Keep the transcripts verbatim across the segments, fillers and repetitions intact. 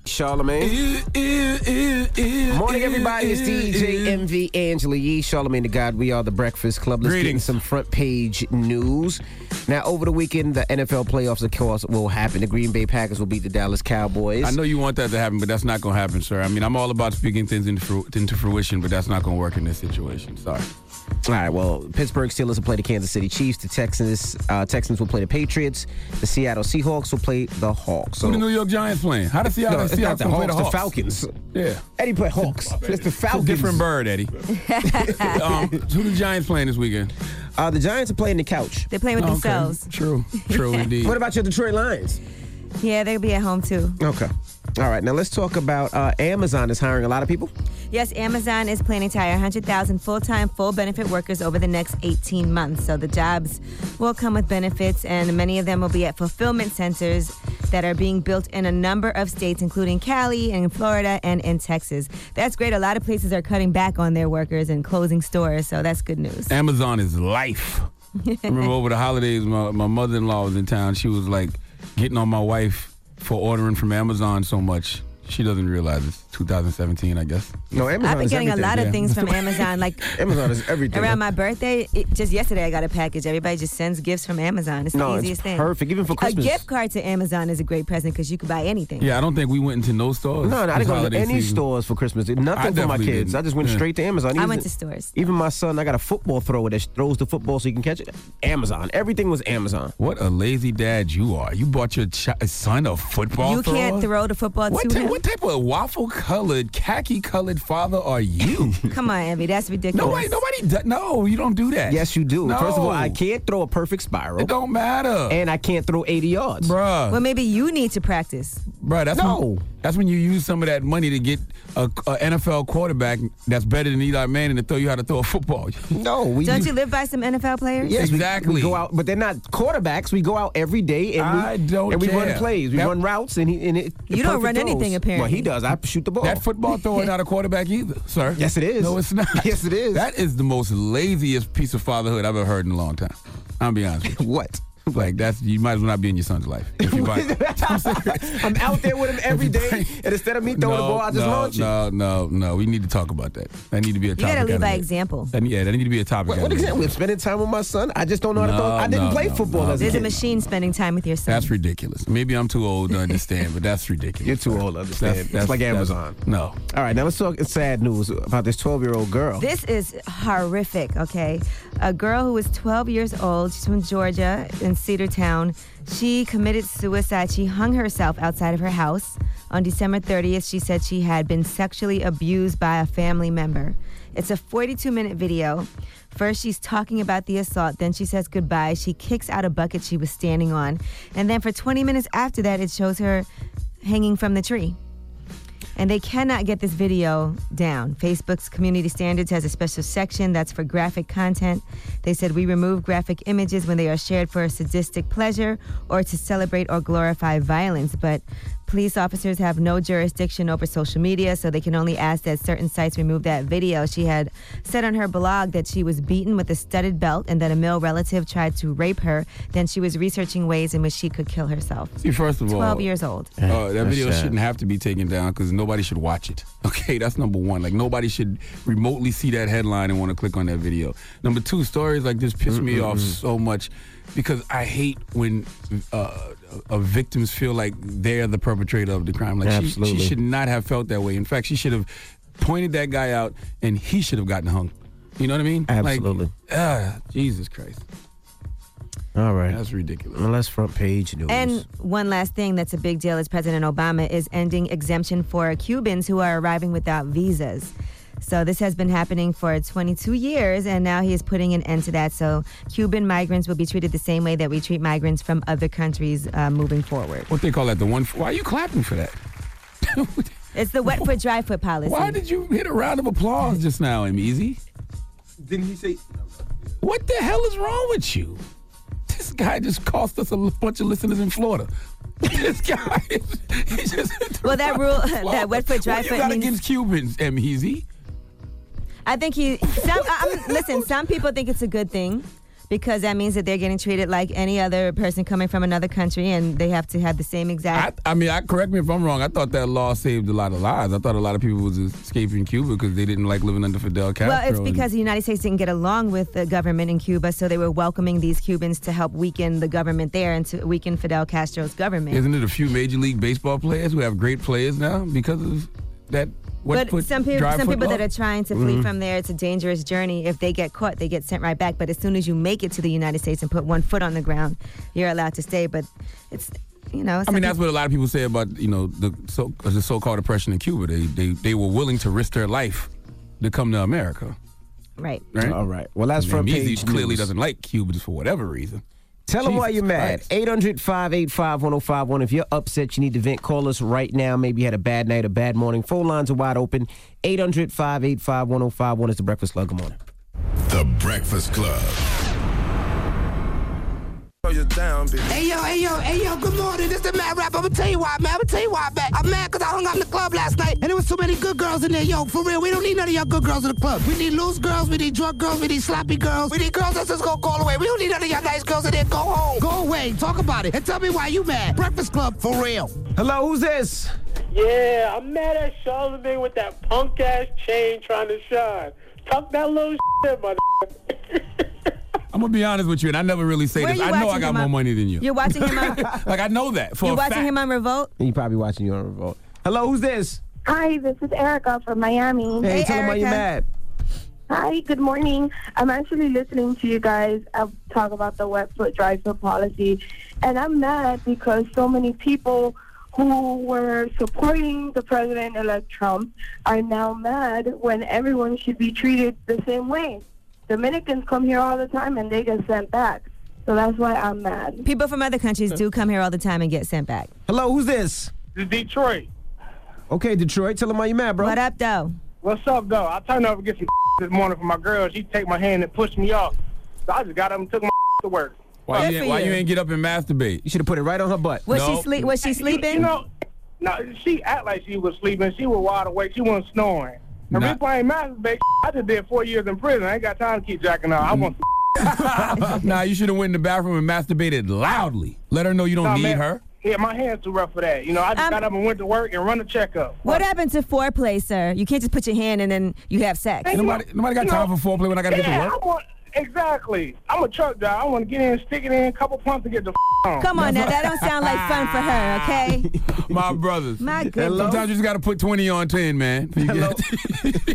Charlamagne. Morning, everybody. It's D J M V Angela Yee, Charlamagne the God. We are the Breakfast Club. Let's Greetings. get in some front page news. Now, over the weekend, the N F L playoffs, of course, will happen. The Green Bay Packers will beat the Dallas Cowboys. I know you want that to happen, but that's not going to happen, sir. I mean, I'm all about speaking things into, fru- into fruition, but that's not going to work in this situation. Sorry. All right, well, Pittsburgh Steelers will play the Kansas City Chiefs. The Texans uh, Texans will play the Patriots. The Seattle Seahawks will play the Hawks. So, Who the New York Giants playing? How does Seattle no, it's Seahawks not the play Hawks, the the Hawks? Falcons. Yeah. Eddie played Hawks. It's the Falcons. It's a different bird, Eddie. um, who the Giants playing this weekend? Uh, the Giants are playing the couch. They're playing with Okay. themselves. True. True indeed. What about your Detroit Lions? Yeah, they'll be at home too. Okay. All right, now let's talk about uh, Amazon is hiring a lot of people. Yes, Amazon is planning to hire one hundred thousand full-time, full-benefit workers over the next eighteen months. So the jobs will come with benefits, and many of them will be at fulfillment centers that are being built in a number of states, including Cali and Florida and in Texas. That's great. A lot of places are cutting back on their workers and closing stores, so that's good news. Amazon is life. I remember over the holidays, my, my mother-in-law was in town. She was like getting on my wife for ordering from Amazon so much. She doesn't realize it's two thousand seventeen, I guess. No, Amazon I've been is getting everything. a lot of yeah. things from Amazon, like Amazon is everything. around my birthday. It, just yesterday, I got a package. Everybody just sends gifts from Amazon. It's the No, it's easiest thing. perfect, even for Christmas. A gift card to Amazon is a great present because you can buy anything. Yeah, I don't think we went into no stores. No, no, I this didn't go to holiday any season. stores for Christmas. Nothing I for my definitely kids. didn't. I just went Yeah. straight to Amazon. I Even- went to stores. Even my son, I got a football thrower that throws the football so you can catch it. Amazon. Everything was Amazon. What a lazy dad you are. You bought your ch- son a football You thrower? can't throw the football What, to ty- him. what type of waffle-colored, khaki-colored father are you? Come on, Envy. That's ridiculous. Nobody, nobody, do- no, you don't do that. Yes, you do. No. First of all, I can't throw a perfect spiral. It don't matter. And I can't throw eighty yards. Bruh. Well, maybe you need to practice. Bruh, that's No. when, that's when you use some of that money to get a, a N F L quarterback that's better than Eli Manning to throw you how to throw a football. No, we Don't do- you live by some N F L players? Yes, we- Exactly. We, go out, but they're not quarterbacks. We go out every day and we I don't and we run care. plays. We That- run routes and he and it. You the don't perfect run throws. anything, apparently. Well, he does. I shoot the ball. That football thrower not a quarterback either, sir. Yes, it is. No, it's not. Yes, it is. That is the most laziest piece of fatherhood I've ever heard in a long time. I'll be honest with you. What? Like, that's, you might as well not be in your son's life. If you buy I'm out there with him every day, and instead of me throwing the ball, I just no, launch it. No, no, no. We need to talk about that. That need to be a You topic. got to lead out by of it. example. That, yeah, that need to be a topic. What, out what of it. example? Spending time with my son. I just don't know how to No, throw. I didn't no, play no, football no. as a There's a kid. machine spending time with your son. That's ridiculous. Maybe I'm too old to understand, but that's ridiculous. You're too old to understand. That's, It's that's, like that's- Amazon. No. All right, now let's talk sad news about this twelve-year-old girl. This is horrific, okay? A girl who was twelve years old, she's from Georgia in Cedartown. She committed suicide. She hung herself outside of her house. On December thirtieth, she said she had been sexually abused by a family member. It's a forty-two minute video. First, she's talking about the assault. Then she says goodbye. She kicks out a bucket she was standing on. And then for twenty minutes after that, it shows her hanging from the tree. And they cannot get this video down. Facebook's Community Standards has a special section that's for graphic content. They said we remove graphic images when they are shared for sadistic pleasure or to celebrate or glorify violence. But police officers have no jurisdiction over social media, so they can only ask that certain sites remove that video. She had said on her blog that she was beaten with a studded belt and that a male relative tried to rape her. Then she was researching ways in which she could kill herself. See, first of all, twelve years old. Uh, that That's video sad. shouldn't have to be taken down because nobody should watch it. Okay, that's number one. Like, nobody should remotely see that headline and want to click on that video. Number two, stories like this piss me off so much because I hate when uh, uh, victims feel like they're the perpetrator of the crime. Like, she, Absolutely. she should not have felt that way. In fact, she should have pointed that guy out and he should have gotten hung. You know what I mean? Absolutely. Like, ah, Jesus Christ. All right. That's ridiculous. Well, that's front page news. And one last thing that's a big deal is President Obama is ending exemption for Cubans who are arriving without visas. So this has been happening for twenty-two years, and now he is putting an end to that. So Cuban migrants will be treated the same way that we treat migrants from other countries uh, moving forward. What they call that? The one. Why are you clapping for that? It's the wet foot, dry foot policy. Why did you hit a round of applause just now, M. Easy? Didn't he say? What the hell is wrong with you? This guy just cost us a l- bunch of listeners in Florida. This guy, is, he just hit the Well, that round rule- of applause. that wet foot, dry what foot you got means- against Cubans, M. Easy? I think he. Some, I'm, listen, some people think it's a good thing, Because that means that they're getting treated like any other person coming from another country, and they have to have the same exact. I, I mean, I, correct me if I'm wrong. I thought that law saved a lot of lives. I thought a lot of people was escaping Cuba because they didn't like living under Fidel Castro. Well, it's because the United States didn't get along with the government in Cuba, so they were welcoming these Cubans to help weaken the government there and to weaken Fidel Castro's government. Isn't it a few Major League Baseball players who have great players now because of that? What But some people, some people law? that are trying to flee mm-hmm. from there, it's a dangerous journey. If they get caught, they get sent right back. But as soon as you make it to the United States and put one foot on the ground, you're allowed to stay. But it's, you know. I mean, that's what a lot of people say about, you know, the so the so-called oppression in Cuba. They they they were willing to risk their life to come to America. Right. Right. All right. Well, that's from Measy page clearly news. doesn't like Cubans for whatever reason. Tell them Jesus why you're mad. Christ. eight hundred, five eight five, one oh five one. If you're upset, you need to vent, call us right now. Maybe you had a bad night, a bad morning. Phone lines are wide open. eight hundred, five eight five, one oh five one is the Breakfast Club. Good morning. The Breakfast Club. Hey yo, hey yo, hey yo, good morning. This the Mad Rap. I'm gonna tell you why, man. I'm gonna tell you why, man. I'm mad because I hung out in the club last night and there was so many good girls in there. Yo, for real, we don't need none of y'all good girls in the club. We need loose girls, we need drunk girls, we need sloppy girls. We need girls that's just gonna go away. We don't need none of y'all nice girls in there. Go home. Go away. Talk about it. And tell me why you mad. Breakfast Club, for real. Hello, who's this? Yeah, I'm mad at Charlamagne with that punk-ass chain trying to shine. Tuck that little shit, mother. I'm gonna be honest with you, and I never really say Where this. you I know I watching got him more on- money than you. You're watching him on. Like I know that for You're a watching fact. him on Revolt. He probably watching you on Revolt. Hello, who's this? Hi, this is Erica from Miami. Hey, Hey, tell them why you're Erica. mad. Hi, good morning. I'm actually listening to you guys uh, talk about the wet foot, dry foot policy, and I'm mad because so many people who were supporting the president-elect Trump are now mad when everyone should be treated the same way. Dominicans come here all the time and they get sent back. So that's why I'm mad. People from other countries do come here all the time and get sent back. Hello, who's this? This is Detroit. Okay, Detroit. Tell them why you mad, bro. What up, though? What's up, though? I turned up to get some this morning from my girl. She take my hand and pushed me off. So I just got up and took my to work. Why, Good you, for ain't- why you. you ain't get up and masturbate? You should have put it right on her butt. Was No. she sleep? Was she sleeping? You know, no, she act like she was sleeping. She was wide awake. She wasn't snoring. The Nah. reason why I ain't masturbate, I just did four years in prison. I ain't got time to keep jacking out. I want Nah, you should have went in the bathroom and masturbated loudly. Let her know you don't Nah, need man. her. Yeah, my hands too rough for that. You know, I just Um, got up and went to work and run the checkup. What happened to foreplay, sir? You can't just put your hand and then you have sex. Hey, Nobody, nobody got you time know, for foreplay when I got to get to Yeah, work. I want, exactly. I'm a truck driver. I want to get in, stick it in, a couple pumps and get the f- on. Come on now, that don't sound like fun for her, okay? My brothers. My goodness. Sometimes you just got to put twenty on ten, man. You Hello? get-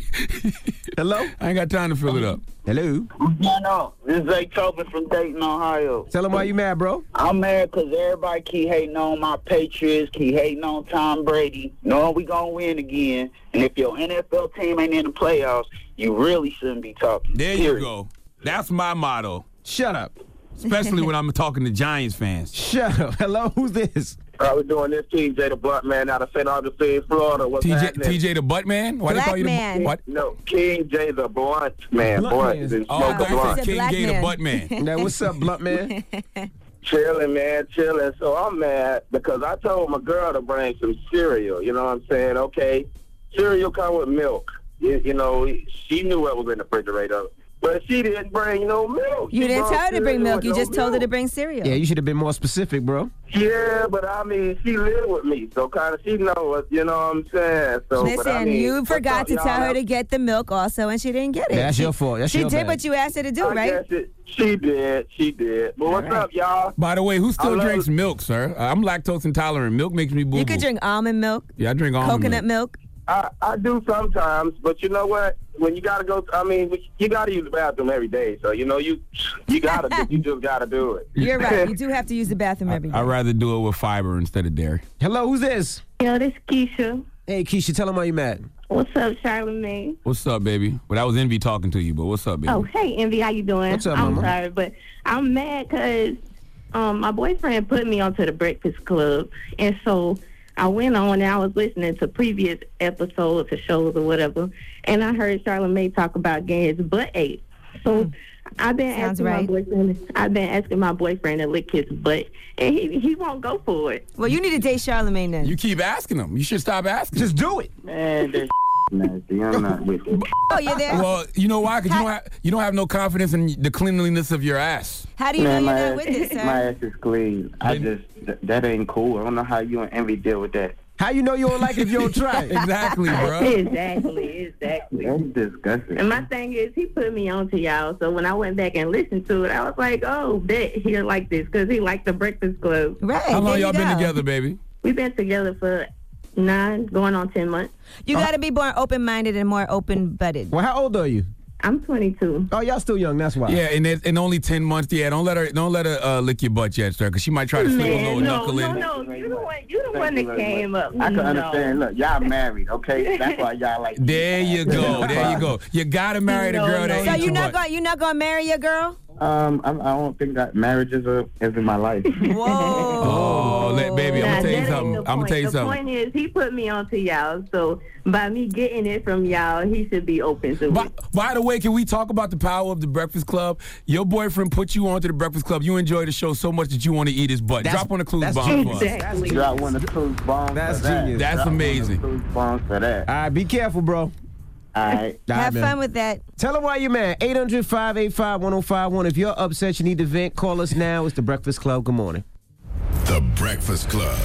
Hello? I ain't got time to fill it up. Hello? No, no. This is Zay Tobin from Dayton, Ohio. Tell them why you mad, bro. I'm mad because everybody keep hating on my Patriots, keep hating on Tom Brady, knowing we going to win again. And if your N F L team ain't in the playoffs, you really shouldn't be talking. There you Period. go. That's my motto, Shut up. especially when I'm talking to Giants fans. Shut up. Hello, who's this? How we doing? This T J the Blunt Man out of Saint Augustine, Florida. What's T J, happening? T J the Butt Man? Why Black they call you man. the What? No, King J the Blunt Man. Blunt Blunt. Man. Then Oh, smoke a He's blunt. a King black Gay the man. Butt Man. Now, what's up, blunt man? Chilling, man, chilling. So I'm mad because I told my girl to bring some cereal. You know what I'm saying? Okay, cereal come with milk. You, you know, she knew what was in the refrigerator, but she didn't bring no milk. You She didn't brought tell her to bring cereal milk. with You no just told her to milk. bring cereal. Yeah, you should have been more specific, bro. Yeah, but I mean, she lived with me, so kind of she know what, you know what I'm saying? So, Listen, but I mean, you I forgot thought to y'all tell her have- to get the milk also, and she didn't get it. That's She- your fault. That's she your did bad. what you asked her to do, I right? guess it, she did, she did. But what's right. up, y'all? By the way, who still I love- drinks milk, sir? Uh, I'm lactose intolerant. Milk makes me boo-boo. You could drink almond milk, Yeah, I drink almond coconut milk. milk. I, I do sometimes, but you know what? When you gotta go, I mean, you gotta use the bathroom every day. So you know, you you gotta, do- you just gotta do it. You're right. You do have to use the bathroom every day. I'd rather do it with fiber instead of dairy. Hello, who's this? Yo, this Keisha. Hey, Keisha, tell them why you mad. What's up, Charlamagne? What's up, baby? Well, that was Envy talking to you, but what's up, baby? Oh, hey, Envy, how you doing? What's up, I'm mama? sorry, but I'm mad because um, my boyfriend put me onto the Breakfast Club, and so I went on and I was listening to previous episodes or shows or whatever, and I heard Charlamagne talk about getting his butt ate. So I've been Sounds asking right. my boyfriend. I've been asking my boyfriend to lick his butt, and he he won't go for it. Well, you need to date Charlamagne then. You keep asking them. You should stop asking. Just do it. Man, this nasty. I'm not with it. Oh, you're there? Well, you know why? Because you don't have you don't have no confidence in the cleanliness of your ass. How do you Man, know my you're not ass, with it, sir? my ass is clean. I just, th- that ain't cool. I don't know how you and Envy deal with that. How you know you don't like it if you don't try it? Exactly, bro. Exactly, exactly. That's disgusting. And my thing is, he put me on to y'all, so when I went back and listened to it, I was like, oh, that he like this, because he liked the Breakfast Club. Right. How long there y'all you been go. together, baby? We've been together for nine, going on ten months. You got to be more open-minded and more open-butted. Well, how old are you? I'm twenty-two. Oh, y'all still young. That's why. Yeah, and it, and only ten months. Yeah, don't let her don't let her uh, lick your butt yet, sir, because she might try to slip a little Man, no, knuckle no, in. no, you the one, you the Thank one you that very came much. up. I can no. understand. Look, y'all married, okay? That's why y'all like. There you go. There you go. You gotta marry the No, girl no, that So eats you're your not butt. going you're not going to marry your girl? Um, I, I don't think that marriage is a is in my life. Whoa. Oh, let, baby, I'm Nah, gonna tell you that ain't something. the I'm gonna point. tell you the something. point is, he put me on to y'all, so by me getting it from y'all, he should be open to By, it. by the way, can we talk about the power of the Breakfast Club? Your boyfriend put you onto the Breakfast Club. You enjoy the show so much that you want to eat his butt. That's- Drop on the clues that's bomb for us. Exactly. Drop one of the clues bombs. That's for that. genius. That's Drop one of the amazing. clues bombs for that. All right, be careful, bro. All right. All right, Have man. fun with that. Tell them why you're mad. eight hundred, five eight five, one oh five one. If you're upset, you need to vent, call us now. It's The Breakfast Club. Good morning. The Breakfast Club.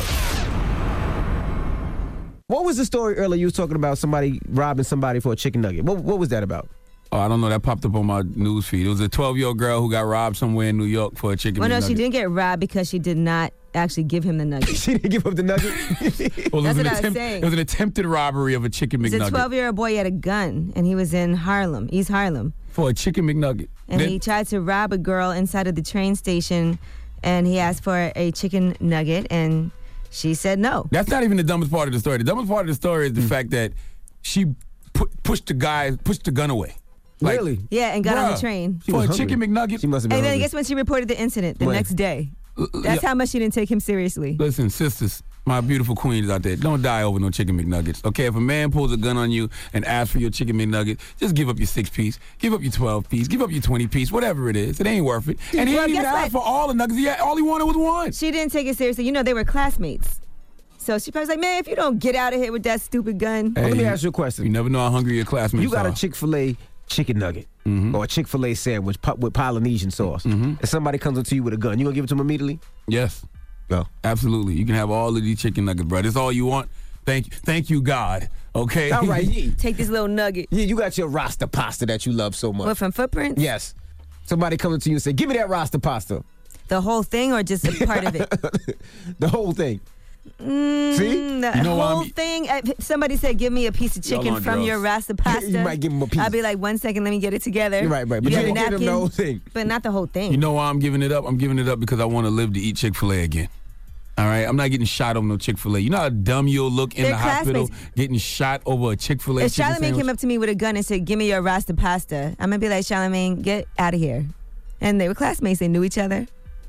What was the story earlier? You was talking about somebody robbing somebody for a chicken nugget. What, what was that about? Oh, I don't know. That popped up on my news feed. It was a twelve-year-old girl who got robbed somewhere in New York for a chicken Well, no, nugget. she didn't get robbed because she did not actually give him the nugget. She didn't give up the nugget? Well, it was That's an what I was attempt, saying. It was an attempted robbery of a chicken He's a McNugget twelve-year-old boy. He had a gun, and he was in Harlem, East Harlem. for a chicken McNugget. And Then- he tried to rob a girl inside of the train station, and he asked for a chicken nugget, and she said no. That's not even the dumbest part of the story. The dumbest part of the story is the fact that she pu- pushed the guy, pushed the gun away. Like, Really? Yeah, and got on bruh, the train. She for a was chicken hungry. McNugget. She must have been And then hungry. guess when she reported the incident? The When? next day. That's yeah. how much she didn't take him seriously. Listen, sisters, my beautiful queens out there, don't die over no chicken McNuggets. Okay, if a man pulls a gun on you and asks for your chicken McNugget, just give up your six piece, give up your twelve piece, give up your twenty piece, whatever it is. It ain't worth it. And he Well, didn't even guess ask what? for all the nuggets. He had, all he wanted was one. She didn't take it seriously. You know, they were classmates. So she probably was like, man, if you don't get out of here with that stupid gun. Well, let me Hey, ask you a question. You never know how hungry your classmates You got are. a Chick-fil-A chicken nugget or a Chick-fil-A sandwich pu- with Polynesian sauce, and somebody comes up to you with a gun, you gonna give it to them immediately? Yes. Go. Absolutely. You can have all of these chicken nuggets, bro. That's all you want. Thank you. Thank you, God. Okay? All right, yeah. Take this little nugget. Yeah, you got your Rasta pasta that you love so much. What, from Footprints? Yes. Somebody comes up to you and say, give me that Rasta pasta. The whole thing or just a part of it? The whole thing. Mm, See? The You know what whole I'm- thing. If somebody said, give me a piece of Y'all chicken on from drugs. your rasta pasta. You might give 'em a piece. I'd be like, one second, let me get it together. Right, right. But you you have a didn't give them the napkin, whole thing. But not the whole thing. You know why I'm giving it up? I'm giving it up because I want to live to eat Chick-fil-A again. All right? I'm not getting shot over no Chick-fil-A. You know how dumb you'll look in They're the hospital classmates. getting shot over a Chick-fil-A If chicken Charlamagne sandwich? came up to me with a gun and said, give me your rasta pasta, I'm going to be like, Charlamagne, get out of here. And they were classmates. They knew each other.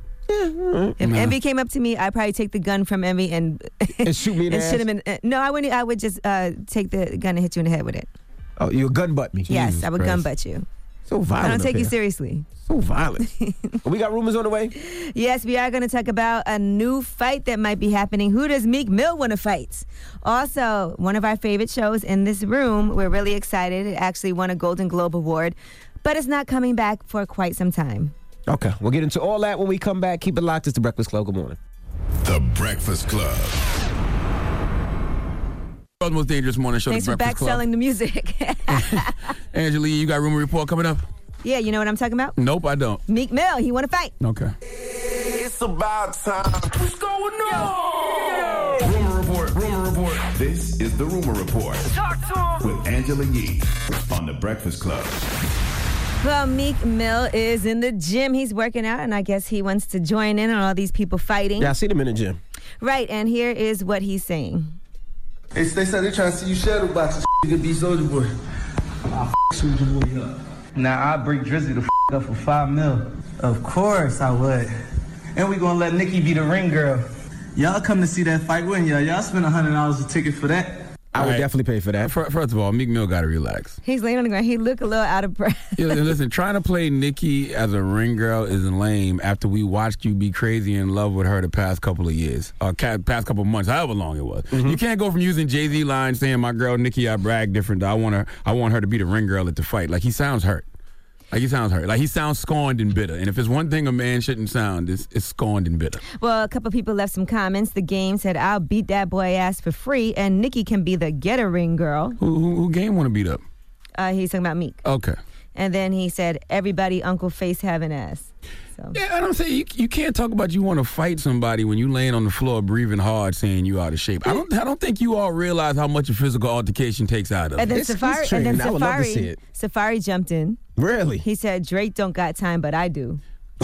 If Nah. Envy came up to me, I'd probably take the gun from Envy and And shoot me in the and shoot ass? him in. Uh, no, I wouldn't. I would just uh, take the gun and hit you in the head with it. Oh, you a gun butt me. yes, Jesus I would Christ. gun butt you. So violent I don't up take you here. seriously. So violent. We got rumors on the way? Yes, we are going to talk about a new fight that might be happening. Who does Meek Mill want to fight? Also, one of our favorite shows in this room. We're really excited. It actually won a Golden Globe Award, but it's not coming back for quite some time. Okay, we'll get into all that when we come back. Keep it locked. It's The Breakfast Club. Good morning. The Breakfast Club. World's most dangerous morning show. Thanks the for Breakfast back Club. selling the music. Angela, you got rumor report coming up? Yeah, you know what I'm talking about? Nope, I don't. Meek Mill, he want to fight. Okay. It's about time. What's going on? Rumor report. Rumor report. This is the rumor report with Angela Yee on the Breakfast Club. Well, Meek Mill is in the gym. He's working out, and I guess he wants to join in on all these people fighting. Yeah, I see them in the gym. Right, and here is what he's saying. Hey, they said they trying to see you shadow box and you could be Soulja Boy. I'll f Soulja Boy up. Now I break Drizzy the f up for five mil. Of course I would. And we gonna let Nikki be the ring girl. Y'all come to see that fight, wouldn't y'all? Y'all spend a hundred dollars a ticket for that. I All would right. definitely pay for that. Fir- First of all, Meek Mill got to relax. He's laying on the ground. He look a little out of breath. Yeah, and listen, trying to play Nicki as a ring girl is lame after we watched you be crazy in love with her the past couple of years, or ca- past couple of months, however long it was. Mm-hmm. You can't go from using Jay-Z lines saying my girl Nicki, I brag different. To, I want her, I want her to be the ring girl at the fight. Like he sounds hurt. Like he sounds hurt. Like he sounds scorned and bitter. And if it's one thing a man shouldn't sound, it's, it's scorned and bitter. Well, a couple people left some comments. The Game said, I'll beat that boy ass for free, and Nicki can be the get a ring girl. Who, who, who Game want to beat up? Uh, he's talking about Meek. Okay. And then he said, everybody Uncle Face having ass. So. Yeah, and I'm saying you, you can't talk about you want to fight somebody when you laying on the floor breathing hard saying you out of shape. I don't I don't think you all realize how much a physical altercation takes out of And then it. Safari, and then Safari, Safari jumped in. Really? He said, Drake don't got time, but I do.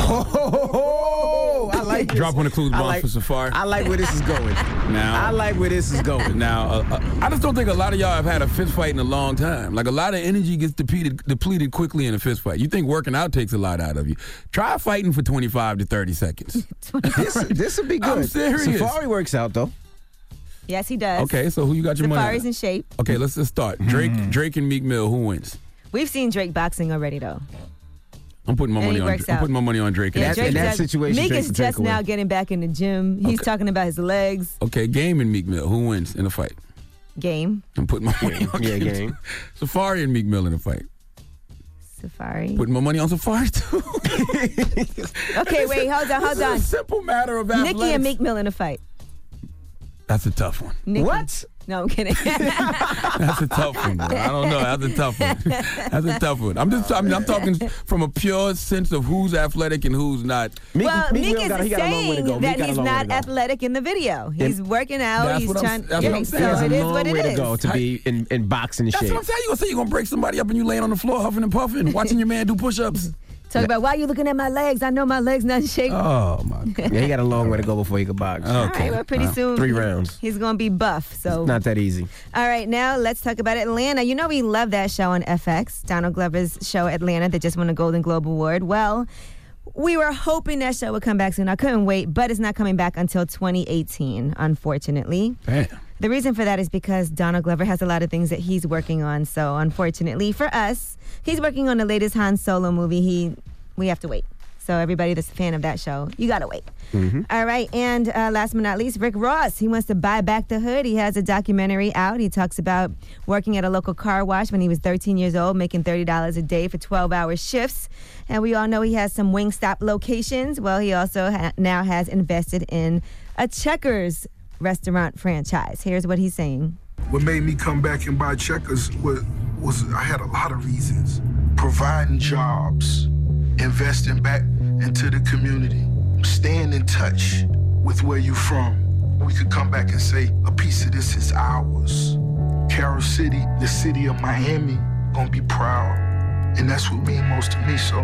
Oh, I like this. Drop one of Clues I bombs like- for Safari. I like where this is going. Now I like where this is going. Now, uh, uh, I just don't think a lot of y'all have had a fist fight in a long time. Like a lot of energy gets depleted depleted quickly in a fist fight. You think working out takes a lot out of you? Try fighting for twenty-five to thirty seconds. This this would be good. I'm serious. Safari works out though. Yes, he does. Okay, so who you got your money Safari's on? in shape. Okay, let's just start. Drake, Drake and Meek Mill. Who wins? We've seen Drake boxing already, though. I'm putting my And money he on. works I'm out. putting my money on Drake. Yeah, and Drake that does- Meek is just now getting back in the gym. He's talking about his legs. Okay, Game and Meek Mill. Who wins in a fight? Game. I'm putting my money on Yeah, Game. Safari and Meek Mill in a fight. Safari. Putting my money on Safari too. Okay, wait, hold on, hold This is on. a simple matter of Nicki athletics. and Meek Mill in a fight. That's a tough one. Nicki. What? No, I'm kidding. That's a tough one. Bro. I don't know. That's a tough one. That's a tough one. I'm just. I mean, I'm talking from a pure sense of who's athletic and who's not. well, Meek is got- he got a long way to saying go. Meek that got a he's long way not to go. athletic in the video. He's working out. That's he's what I'm- trying. that's yeah, what I'm so saying. it There's a is long what it way to is. go to be in, in boxing That's shape. what I'm saying. You gonna say you gonna break somebody up and you laying on the floor huffing and puffing, watching your man do push-ups. Talk about why you looking at my legs. I know my legs not in shape. Oh my God. Yeah, he got a long way to go before he could box. All right, well, pretty soon Three he- rounds. He's gonna be buff. So Not that easy. All right, now let's talk about Atlanta. You know we love that show on F X, Donald Glover's show Atlanta that just won a Golden Globe Award. Well, we were hoping that show would come back soon. I couldn't wait, but it's not coming back until twenty eighteen, unfortunately. Damn. The reason for that is because Donald Glover has a lot of things that he's working on. So unfortunately for us, he's working on the latest Han Solo movie. He, we have to wait. So everybody that's a fan of that show, you gotta wait. Mm-hmm. All right, and uh, last but not least, Rick Ross. He wants to buy back the hood. He has a documentary out. He talks about working at a local car wash when he was thirteen years old, making thirty dollars a day for twelve-hour shifts. And we all know he has some Wingstop locations. Well, he also ha- now has invested in a Checkers restaurant franchise. Here's what he's saying. What made me come back and buy Checkers was, was I had a lot of reasons. Providing jobs, investing back into the community, staying in touch with where you're from. We could come back and say, a piece of this is ours. Carol City, the city of Miami, gonna be proud. And that's what means most to me, so,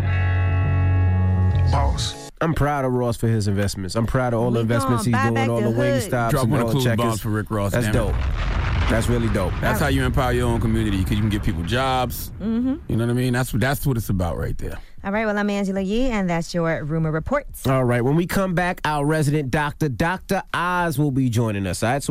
boss. I'm proud of Ross for his investments. I'm proud of all the We investments he's gonna buy doing, back all the the hood. Wingstops Drop and one all of the Clues Checkers. bombs for Rick Ross. That's damn it. dope. That's really dope. That's how you empower your own community because you can give people jobs. Mm-hmm. You know what I mean? That's what that's what it's about right there. All right, well, I'm Angela Yee, and that's your Rumor Report. All right, when we come back, our resident doctor, Doctor Oz, will be joining us. All right, so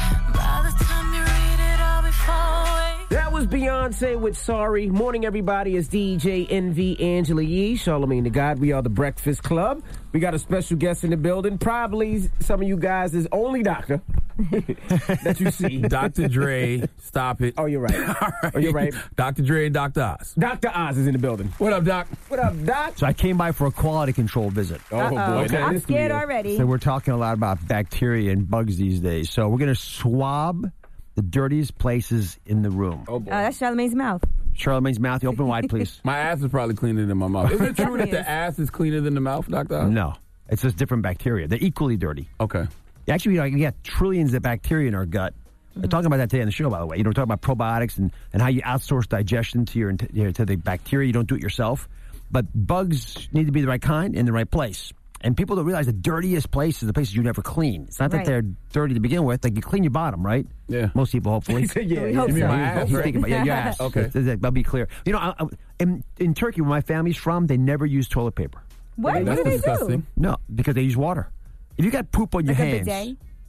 that was Beyonce with Sorry. Morning, everybody. It's D J Envy, Angela Yee, Charlamagne the God. We are the Breakfast Club. We got a special guest in the building. Probably some of you guys is only doctor that you see. Doctor Dre, stop it. Oh, you're right. All right. Oh, you're right. Doctor Dre and Doctor Oz. Doctor Oz is in the building. What up, Doc? What up, Doc? So I came by for a quality control visit. Oh, Uh-oh. boy. Okay. I'm scared already. So we're talking a lot about bacteria and bugs these days. So we're going to swab the dirtiest places in the room. Oh, boy. Oh, that's Charlamagne's mouth. Charlamagne's mouth, you open wide, please. My ass is probably cleaner than my mouth. Is it true that the ass is cleaner than the mouth, Doctor Oz? No. It's just different bacteria. They're equally dirty. Okay. Actually, you know, we got trillions of bacteria in our gut. Mm-hmm. We're talking about that today on the show, by the way. You know, we're talking about probiotics and, and how you outsource digestion to your, you know, to the bacteria. You don't do it yourself. But bugs need to be the right kind in the right place. And people don't realize the dirtiest place is the places you never clean. It's not that Right. they're dirty to begin with. Like, you clean your bottom, right? Yeah. Most people, hopefully. yeah, We yeah. hope You mean so. my ass, He's right? thinking about, yeah, your ass. Okay. I'll be clear. You know, I, I, in, in Turkey, where my family's from, they never use toilet paper. What? That's what do they disgusting. do? No, because they use water. If you got poop on your Like a hands, bidet?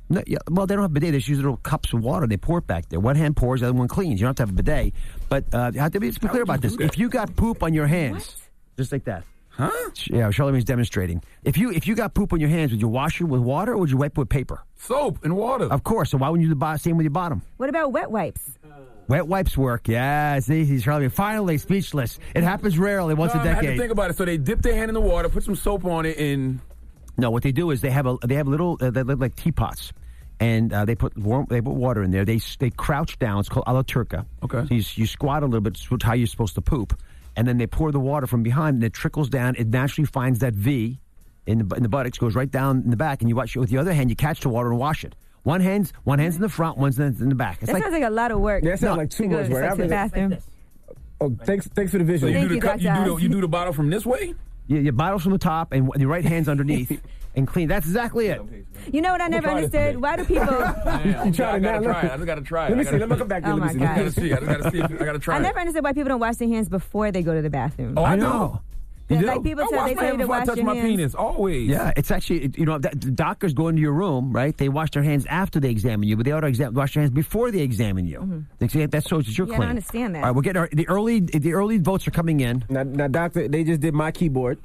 No, yeah, well, they don't have a bidet. They just use little cups of water. They pour it back there. One hand pours, the other one cleans. You don't have to have a bidet. But uh, you have to be, let's be clear about this. If you got poop on your hands, what? Just like that. Huh? Yeah, Charlamagne's demonstrating. If you if you got poop on your hands, would you wash it with water or would you wipe it with paper? Soap and water. Of course. So why wouldn't you do the bo- same with your bottom? What about wet wipes? Wet wipes work. Yeah, see, he's Charlamagne. Finally, speechless. It happens rarely, once no, a decade. I had to think about it. So they dip their hand in the water, put some soap on it, and no, what they do is they have a they have little uh, they look like teapots, and uh, they put warm they put water in there. They they crouch down. It's called a la turca. Okay. So you, you squat a little bit. It's how you're supposed to poop. And then they pour the water from behind, and it trickles down. It naturally finds that V in the, in the buttocks, goes right down in the back, and you wash it with the other hand. You catch the water and wash it. One hand's one hand's in the front, one's in the back. It's that like, sounds like a lot of work. Yeah, that sounds no, like too much work. To the bathroom. Oh, thanks, thanks for the visual. So you, Thank do the, you, cup, you, do the, you do the bottle from this way? You, you bottle from the top, and your right hand's underneath, and clean. That's exactly it. You know what I never understood? Why do people... Damn, you try I gotta try it. I just gotta try it. Let me see. Let me come back. Oh, Let my me see. God. I gotta see. I gotta see. I gotta try I it. never understood why people don't wash their hands before they go to the bathroom. Oh, I I know. know. Yeah, You like do? people I tell, wash they my tell hand you to before I wash touch your my hands. penis. Always. Yeah, it's actually, you know, the doctors go into your room, right? They wash their hands after they examine you, but they ought to exam- wash their hands before they examine you. Mm-hmm. They say that shows that you're Yeah, I clean. don't understand that. All right, we're getting our, the early the early votes are coming in. Now, now, doctor, they just did my keyboard.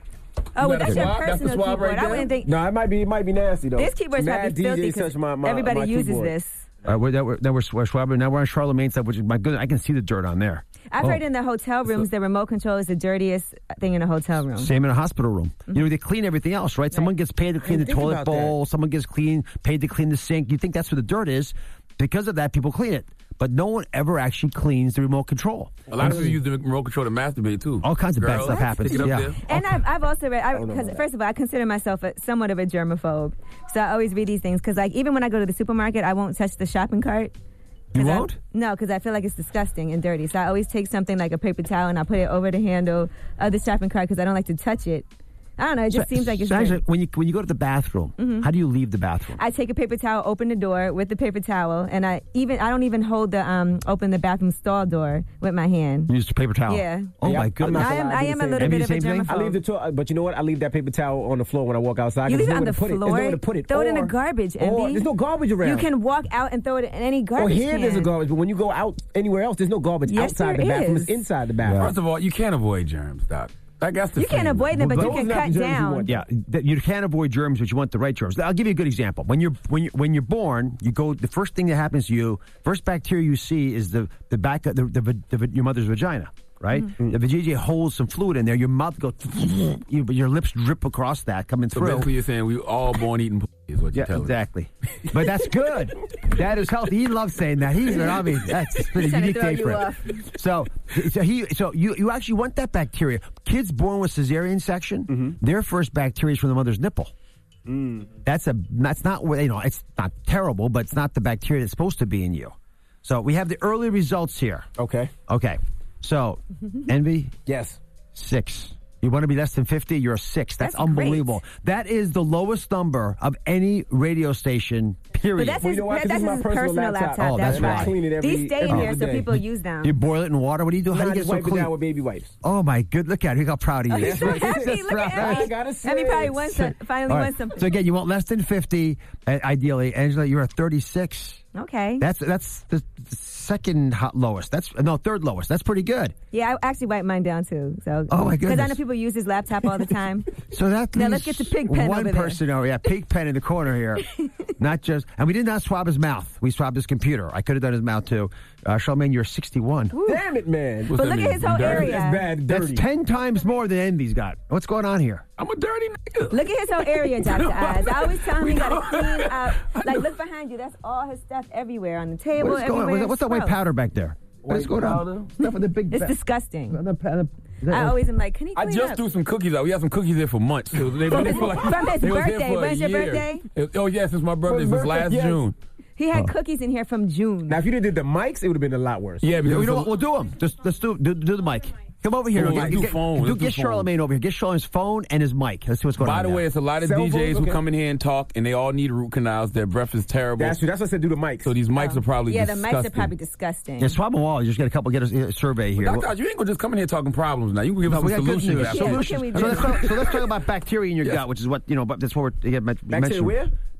Oh, well, that's your swab? That's the personal swab keyboard. right I there? wouldn't think... No, it might be it might be nasty though. This keyboard's Mad probably D Js filthy 'cause touch my, my, everybody my uses keyboard. this. All right, we're, now we're, now we're, we're swabbing. Now we're on Charlamagne's side, which is my goodness. I can see the dirt on there. I've Oh. heard in the hotel rooms, the remote control is the dirtiest thing in a hotel room. Same in a hospital room. Mm-hmm. You know, they clean everything else, right? Someone gets paid to clean the think toilet about bowl. Someone gets clean paid to clean the sink. You think that's where the dirt is. Because of that, people clean it. But no one ever actually cleans the remote control. A lot of people use the remote control to masturbate, too. All kinds of bad Girls, stuff happens. stick it up Yeah. there. And I've, I've also read, because first of all, I consider myself a, somewhat of a germaphobe. So I always read these things, because like even when I go to the supermarket, I won't touch the shopping cart. You 'Cause I- won't? no, because I feel like it's disgusting and dirty. So I always take something like a paper towel and I put it over the handle of the shopping cart because I don't like to touch it. I don't know. It just So- seems like it's so actually, dirty. when you when you go to the bathroom, Mhm. how do you leave the bathroom? I take a paper towel, open the door with the paper towel, and I even I don't even hold the um open the bathroom stall door with my hand. You use the paper towel. Yeah. Oh Yeah, my I'm goodness. not I gonna am lie, I do am the a same little thing. bit of a Maybe the same thing? I leave the germaphobe. to- but you know what? I leave that paper towel on the floor when I walk outside. You 'cause leave it there's on nowhere the to put it. There's floor. nowhere to put it. Throw it in the Or- garbage, or Envy. there's no garbage around. You can walk out and throw it in any Oh, garbage here can. there's a garbage, but when you go out anywhere else, there's no garbage Yes, outside there the bathroom. is. It's inside the bathroom. First of all, you can't avoid germs, Doc. Like, that's the You can't thing. avoid them, but Well, you those can are not cut the germs you down. want. Yeah, th- you can't avoid germs, but you want the right germs. I'll give you a good example. When you're when you when you're born, you go. The first thing that happens to you, first bacteria you see is the the back of the, the, the, the your mother's vagina. Right, Mm-hmm. the vajayjay holds some fluid in there. Your mouth goes, you, but your lips drip across that, coming So through. basically, you're saying we all born eating pussy is what you're Yeah, telling me. exactly. But that's good. That is healthy. He loves saying that. He's, I mean, that's a He's trying to unique throw day you for him. off. So, so he, so you, you actually want that bacteria. Kids born with cesarean section, Mm-hmm. their first bacteria is from the mother's nipple. Mm. That's a, that's not what, you know, it's not terrible, but it's not the bacteria that's supposed to be in you. So we have the early results here. Okay. Okay. So, Envy, Yes. six. You want to be less than fifty? You're a six. That's, That's unbelievable. That is the lowest number of any radio station, But period. that's Well, his, you know what? 'Cause that's this is my his personal personal laptop. laptop. Oh, that's that's right. why. I clean it every- These stay in every here so day. people use them. You boil it in water? What do you do? How Nah, do I you get just so wipe it clean? down with baby wipes. Oh, my good. Look at it. Look how proud he Oh, is. he's so happy. Look at I Emmy. got a Emmy probably six. won some, finally All won right. something. So, again, you want less than fifty, uh, ideally. Angela, you're at thirty-six. Okay. That's that's the second hot lowest. That's no, third lowest. That's pretty good. Yeah, I actually wipe mine down too. So, Oh, my Because I goodness. know people use his laptop all the time. So that Now leaves let's get the pig pen one over there. person. Oh, yeah, pig pen in the corner here. Not just, and we did not swab his mouth. We swabbed his computer. I could have done his mouth too. Uh, Charlamagne, you're sixty-one. Damn it, man. What's But that look at mean? his whole Dirty? area. That's bad. That's Dirty. ten times more than Envy's got. What's going on here? I'm a dirty nigga. Look at his whole area, Doctor Oz. I always tell him he got to clean up. Like, look behind you. That's all his stuff everywhere on the table. What is going on? everywhere. What's that It's white gross. powder back there? What's going on? Stuff with the big. It's ba- disgusting. the- the- the- I always am like, can he I clean just up? threw some cookies out. We had some cookies there for months. So they, From they his- feel like, from his they was here birthday. for a When's your year. birthday? It- oh, yes, it's my birthday. My Since birthday, last yes. June. He had cookies in here from June. Now, if you did the mics, it would have been a lot worse. Yeah, because You know it's what? a- We'll do them. Just let's do do, do the mic. Come over here. Oh, Get- let's do get, phone. do- Let's do get phone. Charlamagne over here. Get Charlamagne's phone and his mic. Let's see what's going By on. the now. way, it's a lot of Cell D Js phones? who Okay. come in here and talk, and they all need root canals. Their breath is terrible. That's true. That's what I said. Do the mics. So these mics are probably yeah, the disgusting. mics are probably disgusting. Yeah, swab them all. You just get a couple. Get a, a survey here. Doctor, you ain't gonna just come in here talking problems now. You can give No, us we some got good solutions. news. to that. Yeah, what can Solutions. we So do? let's, talk, so let's talk about bacteria in your Yes. gut, which is what you know. But that's what we're. You Bacteria where?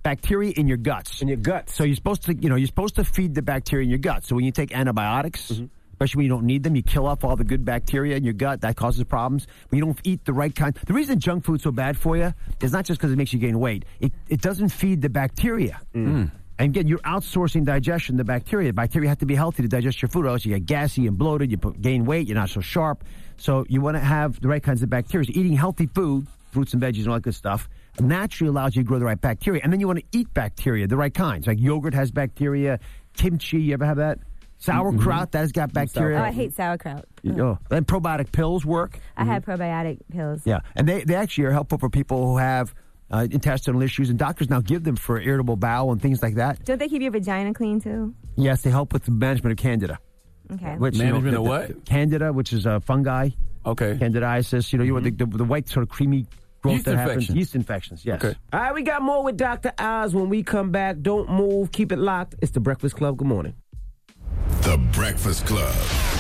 bacteria in your guts. In your guts. So you're supposed to, you know, you're supposed to feed the bacteria in your gut. So when you take antibiotics, Mm-hmm. especially when you don't need them, you kill off all the good bacteria in your gut. That causes problems. When you don't eat the right kind. The reason junk food's so bad for you is not just because it makes you gain weight. It it doesn't feed the bacteria. Mm. And again, you're outsourcing digestion, the bacteria. Bacteria have to be healthy to digest your food, or else you get gassy and bloated, you put, gain weight, you're not so sharp. So you want to have the right kinds of bacteria. So eating healthy food, fruits and veggies and all that good stuff, naturally allows you to grow the right bacteria. And then you want to eat bacteria, the right kinds. Like yogurt has bacteria, kimchi, you ever have that? Sauerkraut, mm-hmm. that has got bacteria. Oh, I hate sauerkraut. You know, then probiotic pills work. I have probiotic pills. Yeah, and they, they actually are helpful for people who have uh, intestinal issues, and doctors now give them for irritable bowel and things like that. Don't they keep your vagina clean, too? Yes, they help with the management of candida. Okay. Which, Management you know, of the, what? the Candida, which is a fungi. Okay. Candidiasis. You know, you want the, the, the white sort of creamy growth Yeast that happens. infections. Yeast infections, yes. Okay. All right, we got more with Doctor Oz when we come back. Don't move. Keep it locked. It's The Breakfast Club. Good morning. The Breakfast Club.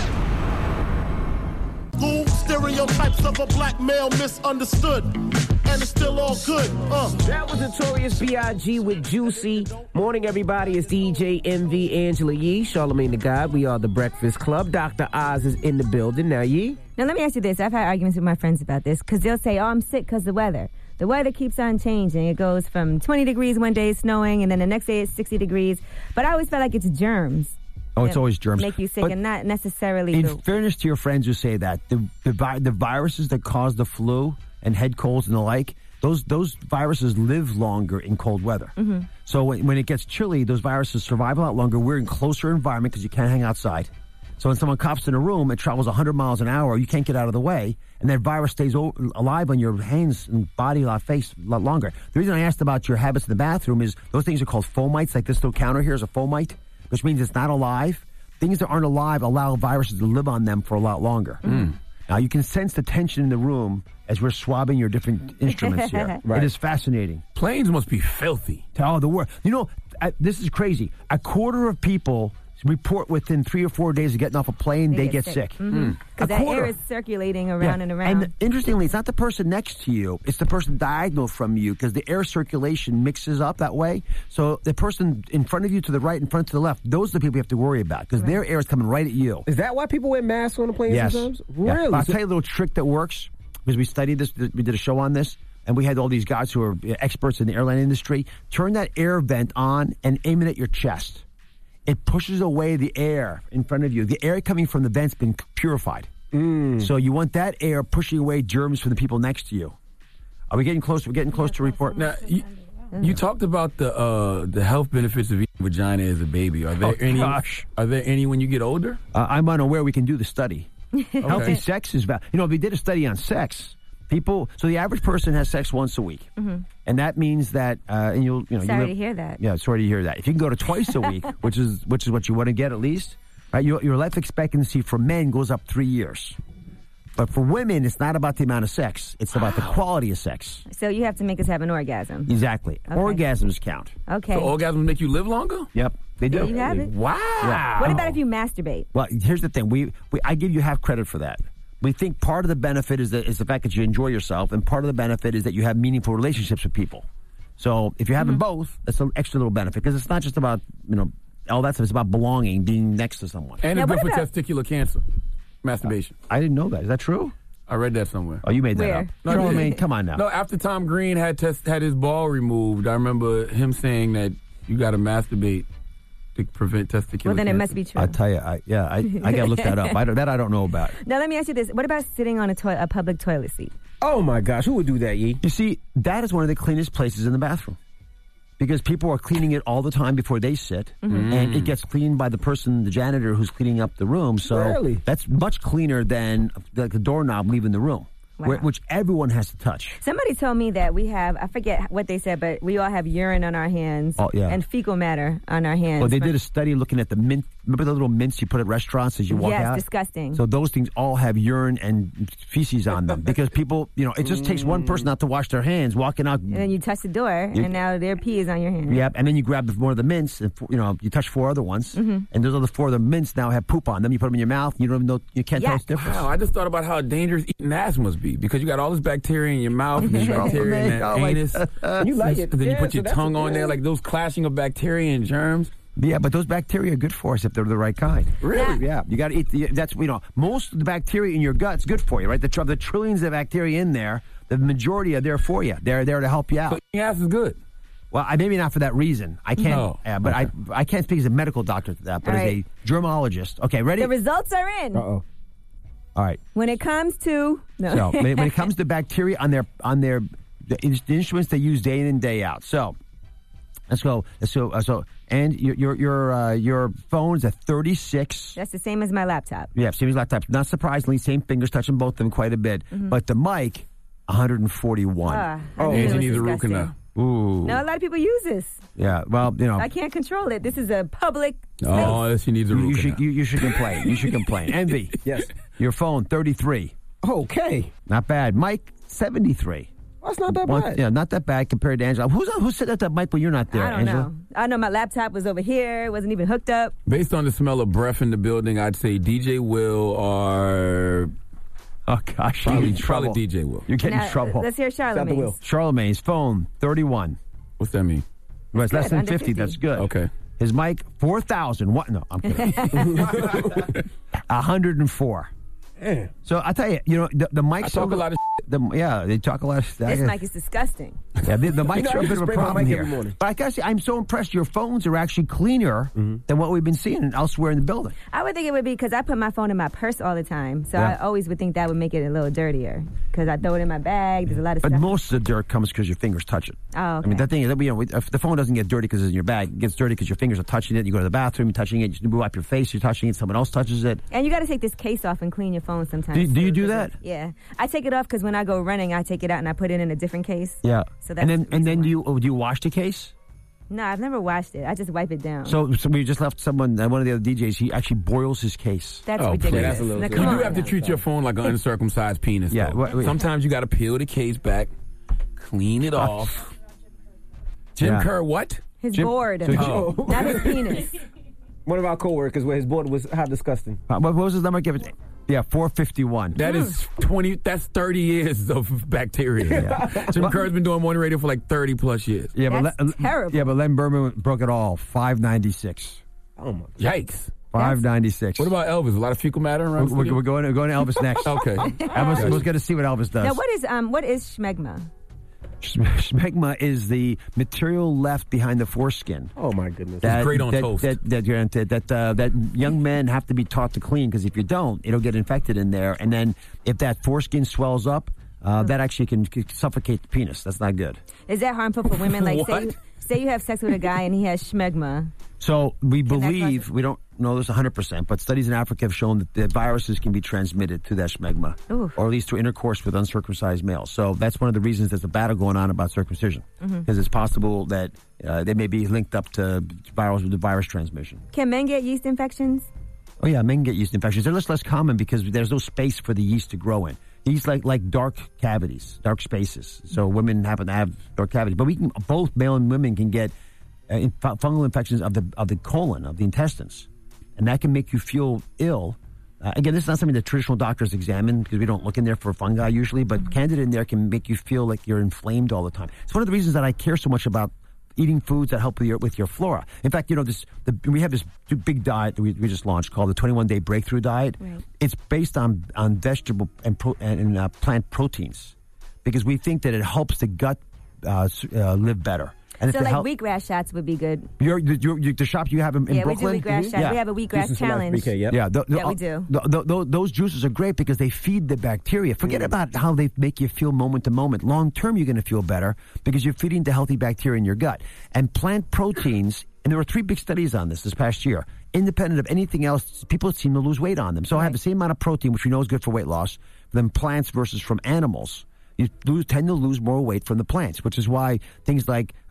School stereotypes of a black male misunderstood, and it's still all good. Uh. That was Notorious B I G with Juicy. Morning, everybody. It's D J M V Angela Yee, Charlamagne the God. We are The Breakfast Club. Doctor Oz is in the building. Now, Yee? Now, let me ask you this. I've had arguments with my friends about this because they'll say, oh, I'm sick because of the weather. The weather keeps on changing. It goes from twenty degrees one day, snowing, and then the next day it's sixty degrees. But I always feel like it's germs. Oh, it's always germs. Make you sick, But and not necessarily in the... fairness to your friends who say that, the, the vi- the viruses that cause the flu and head colds and the like, those those viruses live longer in cold weather. Mm-hmm. So when, when it gets chilly, those viruses survive a lot longer. We're in closer environment because you can't hang outside. So when someone coughs in a room, it travels one hundred miles an hour. You can't get out of the way, and that virus stays o- alive on your hands and body, a lot, face, a lot longer. The reason I asked about your habits in the bathroom is those things are called fomites. Like this little counter here is a fomite, which means it's not alive. Things that aren't alive allow viruses to live on them for a lot longer. Mm. Now, you can sense the tension in the room as we're swabbing your different instruments here. Right. It is fascinating. Planes must be filthy. Oh, the world. You know, I, this is crazy. A quarter of people report within three or four days of getting off a plane, they, they get, get sick. Because mm-hmm. mm. that air is circulating around yeah. and around. And interestingly, it's not the person next to you. It's the person diagonal from you because the air circulation mixes up that way. So the person in front of you to the right, in front to the left, those are the people you have to worry about because right. their air is coming right at you. Is that why people wear masks on the plane yes. sometimes? Yeah. Really? I'll tell you a little trick that works because we studied this. We did a show on this. And we had all these guys who are experts in the airline industry. Turn that air vent on and aim it at your chest. It pushes away the air in front of you. The air coming from the vent's been purified. Mm. So you want that air pushing away germs from the people next to you. Are we getting close? We're getting close to report. Now, you, you talked about the uh, the health benefits of eating vagina as a baby. Are there Oh, any? gosh. Are there any when you get older? Uh, I'm unaware we can do the study. Okay. Healthy sex is valid. You know, we did a study on sex. People, so the average person has sex once a week, mm-hmm. and that means that, uh, and you'll, you know, sorry you to hear that. Yeah, sorry to hear that. If you can go to twice a week, which is which is what you want to get at least, right? Your, your life expectancy for men goes up three years, but for women, it's not about the amount of sex; it's about the quality of sex. So you have to make us have an orgasm. Exactly, Okay. orgasms count. Okay. So orgasms make you live longer? Yep, they do. There you have it. Wow. Yeah. What about if you masturbate? Well, here's the thing: we, we I give you half credit for that. We think part of the benefit is, that, is the fact that you enjoy yourself, and part of the benefit is that you have meaningful relationships with people. So if you're having Mm-hmm. both, that's an extra little benefit because it's not just about, you know, all that stuff. It's about belonging, being next to someone. And Now, it's good what for about- testicular cancer. Masturbation. I didn't know that. Is that true? I read that somewhere. Oh, you made that Where? up. No, No, I I did. mean, come on now. No, after Tom Green had test, had his ball removed, I remember him saying that you got to masturbate to prevent testicular Well, then it cancer. must be true. I tell you, I, yeah, I, I got to look that up. I don't, that I don't know about. Now, let me ask you this. What about sitting on a, toi- a public toilet seat? Oh, my gosh. Who would do that, Yee? You see, that is one of the cleanest places in the bathroom. Because people are cleaning it all the time before they sit, Mm-hmm. and it gets cleaned by the person, the janitor, who's cleaning up the room. So Really? that's much cleaner than the, the doorknob leaving the room, Wow. where, which everyone has to touch. Somebody told me that we have, I forget what they said, but we all have urine on our hands Oh, yeah. and fecal matter on our hands. Well, they from- did a study looking at the mint, remember the little mints you put at restaurants as you walk yes, out? Yes, disgusting. So those things all have urine and feces on them because people, you know, it just takes one person not to wash their hands walking out. And then you touch the door, You- and now their pee is on your hand. Yep, and then you grab the, one of the mints, and you know you touch four other ones, Mhm. and those other four of the mints now have poop on them. You put them in your mouth, you don't even know, you can't tell Yes. the difference. Wow, I just thought about how dangerous eating ass must be because you got all this bacteria in your mouth and this bacteria in that Oh, my- anus. You like it. Then you Yeah, put so your that's tongue what- on there, like those clashing of bacteria and germs. Yeah, but those bacteria are good for us if they're the right kind. Really? Yeah. You got to eat. The, that's you know most of the bacteria in your gut's good for you, right? The, tr- the trillions of bacteria in there, the majority are there for you. They're there to help you out. So eating ass is good. Well, I, maybe not for that reason. I can't. No. Yeah, but Okay. I I can't speak as a medical doctor to that, but All as right. a germologist. Okay, ready? The results are in. Uh oh. All right. When it comes to no. So when when it comes to bacteria on their on their the, in- the instruments they use day in and day out. So let's go. Let's go. Uh, so and your your your uh, your phone's at thirty-six. That's the same as my laptop. Yeah, same as laptop. Not surprisingly, same fingers touching both of them quite a bit. Mhm. But the mic, one forty-one. Ah, I knew it was disgusting. Ooh. No, a lot of people use this. Yeah. Well, you know. I can't control it. This is a public space. Oh, she needs a you, root you canal. should you, you should complain. You should complain. Envy. Yes. Your phone thirty-three. Okay. Not bad. Mike seventy-three. That's not that One- bad. Yeah, not that bad compared to Angela. Who's who's sitting at that mic when you're not there, I don't Angela? know. I know my laptop was over here. It wasn't even hooked up. Based on the smell of breath in the building, I'd say D J Will or oh gosh, probably, you're in trouble. probably D J Will. You're getting Now, in trouble. let's hear Charlamagne's. Charlemagne's phone thirty-one. What's that mean? Well, it's That's less good, than under fifty. fifty. That's good. Okay. His mic four thousand. What? No, I'm kidding. one hundred four. Yeah. So I tell you, you know, the, the mics I talk are, a lot of the, yeah, they talk a lot of This mic is disgusting. Yeah, the, the mics You know, I are a used bit to of a spray my problem mic here. every morning. But I guess I'm so impressed. Your phones are actually cleaner than what we've been seeing elsewhere in the building. I would think it would be because I put my phone in my purse all the time. So Yeah. I always would think that would make it a little dirtier because I throw it in my bag. There's a lot of But stuff. most of the dirt comes because your fingers touch it. Oh, I okay. mean, that thing is, you know, if the phone doesn't get dirty because it's in your bag, it gets dirty because your fingers are touching it. You go to the bathroom, you're touching it. You wipe your face, you're touching it. Someone else touches it. And you got to take this case off and clean your phone sometimes. Do- do you too, do 'cause that? it- Yeah, I take it off because when I go running, I take it out and I put it in a different case. Yeah. So that's and then the and then do you oh, do you wash the case? No, I've never washed it. I just wipe it down. So, so we just left someone, uh, one of the other D Js. He actually boils his case. That's Oh, ridiculous. please. That's a Now, You come do on have to now. treat your phone like an uncircumcised penis. Yeah, though. what- what- Sometimes you got to peel the case back, clean it off. Jim Yeah. Kerr, what? His Jim- board, so Jim- Oh. not his penis. One of our coworkers where his board was how disgusting. Uh, what, what was his number? Give it. Yeah, four fifty-one. That is twenty. That's thirty years of bacteria. Jim Kerr's been doing morning radio for like thirty plus years. Yeah, but That's Len- terrible. Yeah, but Len Berman broke it all. Five ninety-six. Oh my. Yikes! Five ninety-six. What about Elvis? A lot of fecal matter We're, around. we're, we're going. We're going to Elvis next. Okay. Elvis, we're going to see what Elvis does. Now, what is um what is schmegma? Smegma is the material left behind the foreskin. Oh my goodness. That, great on that, toast. That that that that, uh, that young men have to be taught to clean because if you don't, it'll get infected in there, and then if that foreskin swells up, uh, that actually can, can suffocate the penis. That's not good. Is that harmful for women? Like say What? you, say you have sex with a guy and he has schmegma. So we Can that cause believe it? we don't know this one hundred percent, but studies in Africa have shown that the viruses can be transmitted to that schmegma, Oof. or at least through intercourse with uncircumcised males. So that's one of the reasons there's a battle going on about circumcision, because Mm-hmm. it's possible that uh, they may be linked up to virus with the virus transmission. Can men get yeast infections? Oh yeah, men get yeast infections. They're less less common because there's no space for the yeast to grow in. Yeast like like dark cavities, dark spaces. So women happen to have dark cavities, but we can both male and women can get uh, in- fungal infections of the of the colon, of the intestines, and that can make you feel ill. Uh, again, this is not something that traditional doctors examine because we don't look in there for fungi usually, but Mm-hmm. Candida in there can make you feel like you're inflamed all the time. It's one of the reasons that I care so much about eating foods that help with your, with your flora. In fact, you know, this the, we have this big diet that we, we just launched called the twenty-one day Breakthrough Diet. Right. It's based on, on vegetable and, pro, and uh, plant proteins because we think that it helps the gut uh, s- uh, live better. And So if it like help, wheatgrass shots would be good. your, your, your, the shop you have in, in yeah, Brooklyn? we do wheatgrass shots. Yeah. We have a wheatgrass challenge. yep. Yeah, the, the, Yeah, we do. the- the- the- those juices are great because they feed the bacteria. Forget about how they make you feel moment to moment. Long term, you're going to feel better because you're feeding the healthy bacteria in your gut. And plant proteins, and there were three big studies on this this past year. Independent of anything else, people seem to lose weight on them. So I have the same amount of protein, which we know is good for weight loss, than plants versus from animals. You lose, tend to lose more weight from the plants, which is why things like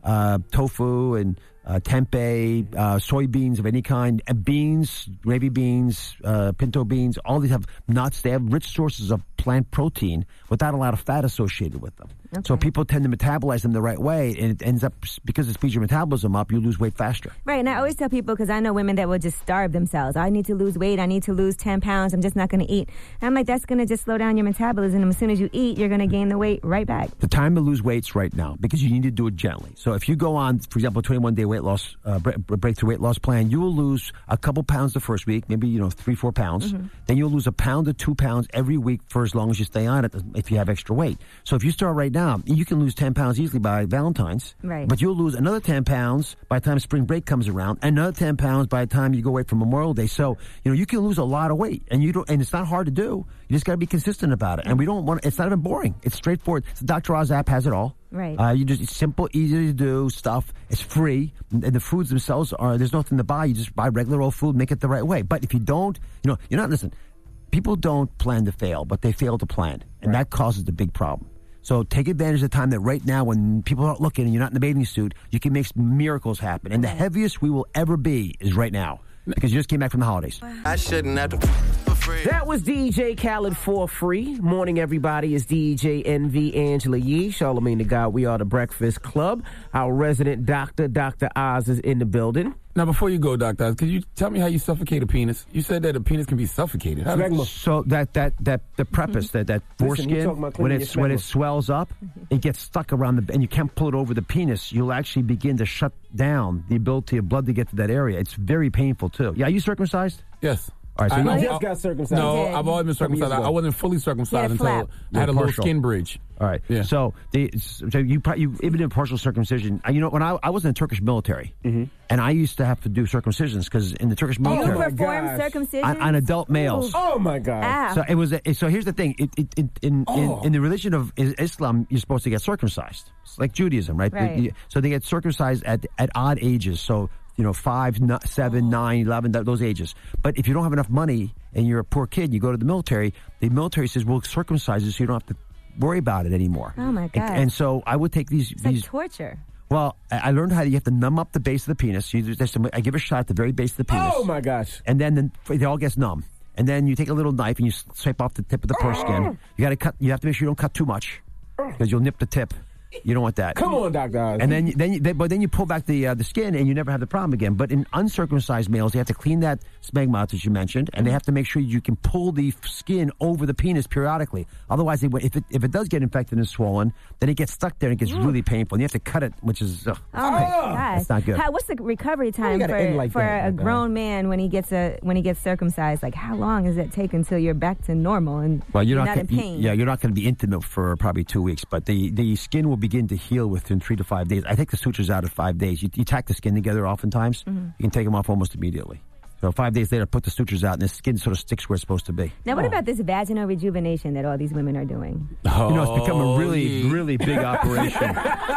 uh, tofu and uh, tempeh, uh, soybeans of any kind, and beans, gravy beans, uh, pinto beans. All these have nuts. They have rich sources of plant protein without a lot of fat associated with them. Okay. So people tend to metabolize them the right way, and it ends up, because it speeds your metabolism up, you lose weight faster. Right, and I always tell people, because I know women that will just starve themselves. I need to lose weight. I need to lose ten pounds. I'm just not going to eat. And I'm like, that's going to just slow down your metabolism. And as soon as you eat, you're going to gain the weight right back. The time to lose weight's right now, because you need to do it gently. So if you go on, for example, a twenty-one day weight loss, uh, breakthrough weight loss plan, you will lose a couple pounds the first week, maybe, you know, three, four pounds. Mm-hmm. Then you'll lose a pound or two pounds every week for as long as you stay on it, if you have extra weight. So if you start right now, you can lose ten pounds easily by Valentine's. Right. But you'll lose another ten pounds by the time spring break comes around, another ten pounds by the time you go away from Memorial Day. So, you know, you can lose a lot of weight, and you don't, and it's not hard to do. You just got to be consistent about it. And we don't want, it's not even boring. It's straightforward. So Doctor Oz app has it all. Right. Uh, you just, it's simple, easy to do stuff. It's free. And the foods themselves are, there's nothing to buy. You just buy regular old food, make it the right way. But if you don't, you know, you're not, listen, people don't plan to fail, but they fail to plan. And right. that causes the big problem. So take advantage of the time that right now, when people aren't looking and you're not in the bathing suit, you can make miracles happen. And the heaviest we will ever be is right now, because you just came back from the holidays. I shouldn't have to for free. That was D J Khaled for free. Morning, everybody. It's D J N V Angela Yee, Charlamagne the God. We are the Breakfast Club. Our resident doctor, Doctor Oz, is in the building. Now, before you go, Doctor Oz, could you tell me how you suffocate a penis? You said that a penis can be suffocated. How does, so that that that the preface, that that foreskin, when it when it swells up, it gets stuck around the, and you can't pull it over the penis. You'll actually begin to shut down the ability of blood to get to that area. It's very painful too. Yeah, are you circumcised? Yes. All right, so I, you I just got circumcised. No, I've always been circumcised. I wasn't fully circumcised until I had a little skin bridge. All right. Yeah. So, the, so you you even did partial circumcision. You know, when I, I was in the Turkish military, mm-hmm. and I used to have to do circumcisions because in the Turkish military, you perform circumcision on, on adult males. Oh my God! Ah. So it was. A, so here's the thing: it, it, it, in, oh. in in the religion of Islam, you're supposed to get circumcised. It's like Judaism, right? Right. So they get circumcised at at odd ages. So. You know, five, seven, nine, eleven, those ages. But if you don't have enough money and you're a poor kid, you go to the military, the military says, we'll circumcise you so you don't have to worry about it anymore. Oh, my God. And, and so I would take these... It's these like torture. Well, I learned how to, you have to numb up the base of the penis. You, there's some, I give a shot at the very base of the penis. Oh, my gosh. And then, then it all gets numb. And then you take a little knife and you scrape off the tip of the foreskin. You got to cut, you have to make sure you don't cut too much because you'll nip the tip. You don't want that. Come on, Doctor Oz. And then, then, you, then, but then you pull back the uh, the skin, and you never have the problem again. But in uncircumcised males, they have to clean that smegma out, as you mentioned, and they have to make sure you can pull the skin over the penis periodically. Otherwise, they, if it if it does get infected and swollen, then it gets stuck there and it gets really painful. And you have to cut it, which is uh, oh my gosh, it's not good. How, what's the recovery time for, like for that, a grown man when he gets a when he gets circumcised? Like, how long does it take until you're back to normal and well, you're, you're not, not in pain? Yeah, you're not going to be intimate for probably two weeks, but the the skin will begin to heal within three to five days. I take the sutures out at five days. You, you tack the skin together oftentimes. Mm-hmm. You can take them off almost immediately. So five days later, put the sutures out, and the skin sort of sticks where it's supposed to be. Now, what oh. about this vaginal rejuvenation that all these women are doing? Oh, you know, it's become a really, yeah. really big operation.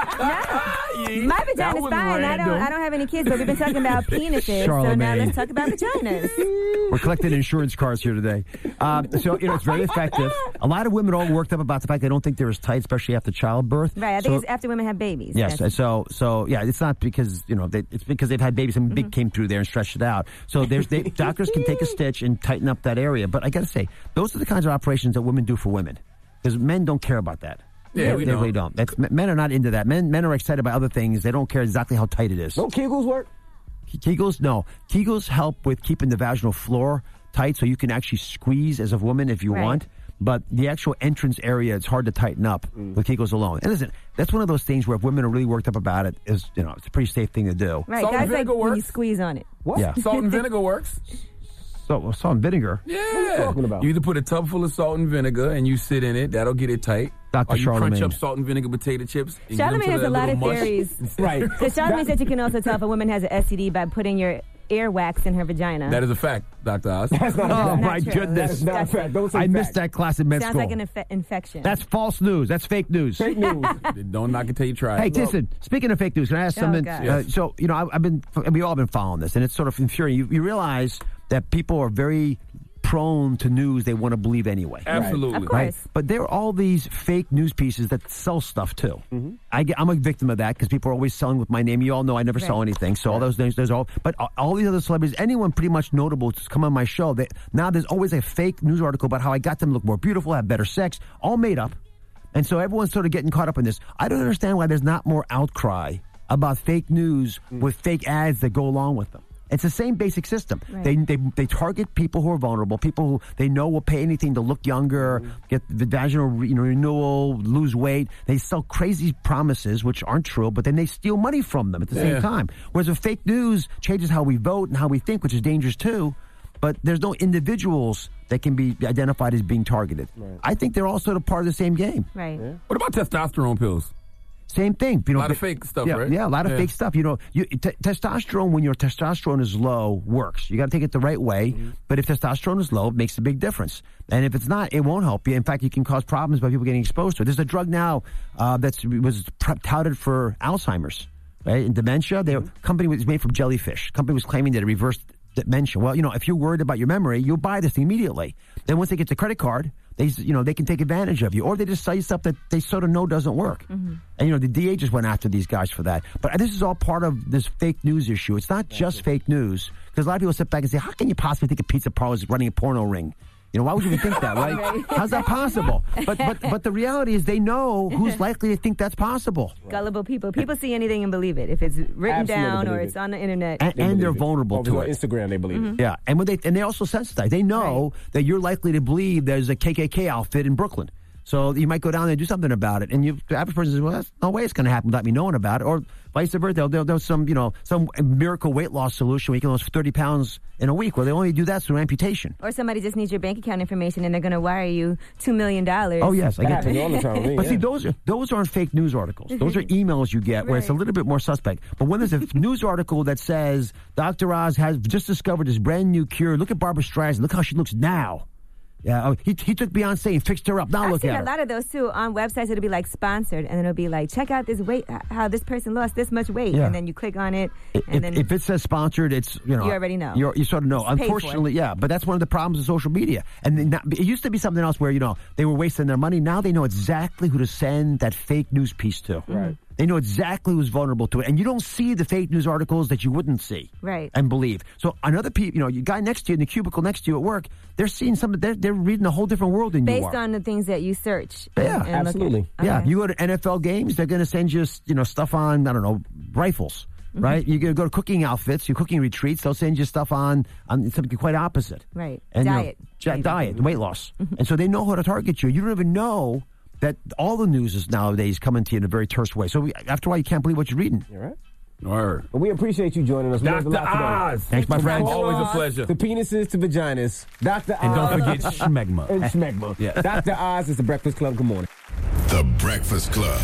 No, my vagina's fine. I don't, I don't have any kids, but we've been talking about penises. Charlamagne. So now let's talk about vaginas. We're collecting insurance cards here today. Um, so, you know, it's very effective. A lot of women are all worked up about the fact they don't think they're as tight, especially after childbirth. Right. I think so, it's after women have babies. Yes. That's... So, so yeah, it's not because, you know, they, it's because they've had babies and mm-hmm. big came through there and stretched it out. So there's, they, doctors can take a stitch and tighten up that area. But I got to say, those are the kinds of operations that women do for women. Because men don't care about that. Yeah, they, we they don't. really don't. That's, men are not into that. Men men are excited about other things. They don't care exactly how tight it is. Don't Kegels work? Kegels? No. Kegels help with keeping the vaginal floor tight so you can actually squeeze as a woman if you right. want. But the actual entrance area, it's hard to tighten up mm. with Kegels alone. And listen, that's one of those things where if women are really worked up about it, is you know, it's a pretty safe thing to do. Right, salt guys and vinegar like works. when you squeeze on it. What? Yeah. Salt and vinegar works. So, salt and vinegar? Yeah. What are you talking about? You either put a tub full of salt and vinegar and you sit in it. That'll get it tight. Doctor Or you Charlamagne. crunch up salt and vinegar potato chips. And Charlamagne has a lot of mush. theories. Right. Because Charlamagne said you can also tell if a woman has an S T D by putting your earwax in her vagina. That is a fact, Doctor Oz. That's not a Oh, fact. my true. goodness. That is not a fact. Don't say I fact. missed that class in med Sounds school. like an inf- infection. That's false news. That's fake news. Fake news. Don't knock it till you try Hey, it. listen, speaking of fake news, can I ask Oh, something? God. Uh, so, you know, I, I've been, we all been following this, and it's sort of infuriating. You, you realize that people are very prone to news they want to believe anyway. Absolutely. Of course. Right? But there are all these fake news pieces that sell stuff too. Mm-hmm. I get, I'm a victim of that because people are always selling with my name. You all know I never Right. sell anything. So all those names, there's all. But all these other celebrities, anyone pretty much notable to come on my show, they, now there's always a fake news article about how I got them to look more beautiful, have better sex, all made up. And so everyone's sort of getting caught up in this. I don't understand why there's not more outcry about fake news mm. with fake ads that go along with them. It's the same basic system. Right. They, they they target people who are vulnerable, people who they know will pay anything to look younger, mm. get the vaginal re, you know, renewal, lose weight. They sell crazy promises, which aren't true, but then they steal money from them at the Yeah. same time. Whereas the fake news changes how we vote and how we think, which is dangerous too. But there's no individuals that can be identified as being targeted. Right. I think they're all sort of part of the same game. Right. Yeah. What about testosterone pills? Same thing. You know, a lot of fake stuff, yeah, right? Yeah, a lot of yeah. fake stuff. You know, you, t- testosterone, when your testosterone is low, works. You got to take it the right way. Mm-hmm. But if testosterone is low, it makes a big difference. And if it's not, it won't help you. In fact, you can cause problems by people getting exposed to it. There's a drug now uh, that was touted for Alzheimer's, right? And dementia. The mm-hmm. company was made from jellyfish. Company was claiming that it reversed dementia. Well, you know, if you're worried about your memory, you'll buy this thing immediately. Then once they get the credit card, they, you know, they can take advantage of you, or they just sell you stuff that they sort of know doesn't work. Mm-hmm. And you know, the D A just went after these guys for that. But this is all part of this fake news issue. It's not just fake news, because a lot of people sit back and say, "How can you possibly think a pizza parlor is running a porno ring?" You know, why would you even think that, right? Right. How's that possible? But but but the reality is, they know who's likely to think that's possible. Gullible people. People see anything and believe it. If it's written Absolutely down or believe it's it. on the internet. And, They and they're believe it. vulnerable Or to on it. Instagram, they believe Mm-hmm. it. Yeah, and when they and they also sensitize. They know right. that you're likely to believe there's a K K K outfit in Brooklyn. So you might go down there and do something about it, and you, the average person says, "Well, that's no way it's going to happen without me knowing about it." Or vice versa, they'll, they'll, there's some, you know, some miracle weight loss solution where you can lose thirty pounds in a week. Well, they only do that through amputation. Or somebody just needs your bank account information and they're going to wire you two million dollars. Oh yes, I That get happens that. all the time. Me, But yeah. see, those are those aren't fake news articles. Those are emails you get where it's a Right. little bit more suspect. But when there's a news article that says Doctor Oz has just discovered this brand new cure. Look at Barbara Streisand. Look how she looks now. Yeah, oh, he he took Beyonce and fixed her up. Now I've look seen at a her. lot of those too on websites. It'll be like sponsored, and then it'll be like, check out this weight, how this person lost this much weight, Yeah. and then you click on it, and If, then if it says sponsored, it's you know You already know. You're, you sort of know. It's paid for. Unfortunately, yeah. But that's one of the problems of social media. And then not, it used to be something else where you know they were wasting their money. Now they know exactly who to send that fake news piece to. Right. They know exactly who's vulnerable to it, and you don't see the fake news articles that you wouldn't see Right. and believe. So another pe you know, your guy next to you in the cubicle next to you at work, they're seeing some. They're they're reading a whole different world than you based are. on the things that you search. Yeah, and, and absolutely. Look at. Yeah, Okay. you go to N F L games, they're going to send you, you know, stuff on, I don't know, rifles, Mm-hmm. right? You go to cooking outfits, your cooking retreats, they'll send you stuff on, on something quite opposite. Right. And, you know, Diet. ja- Maybe. diet, weight loss. And so they know how to target you. You don't even know that all the news is nowadays coming to you in a very terse way. So we, after a while, you can't believe what you're reading. You're right. Word. But we appreciate you joining us. We learned a Doctor lot today. Oz. Thanks, my friend. Doctor Always a Oz, pleasure. The penises to vaginas. Doctor And Oz. don't forget Schmegma. And Schmegma. Yeah. Doctor Oz is the Breakfast Club. Good morning. The Breakfast Club.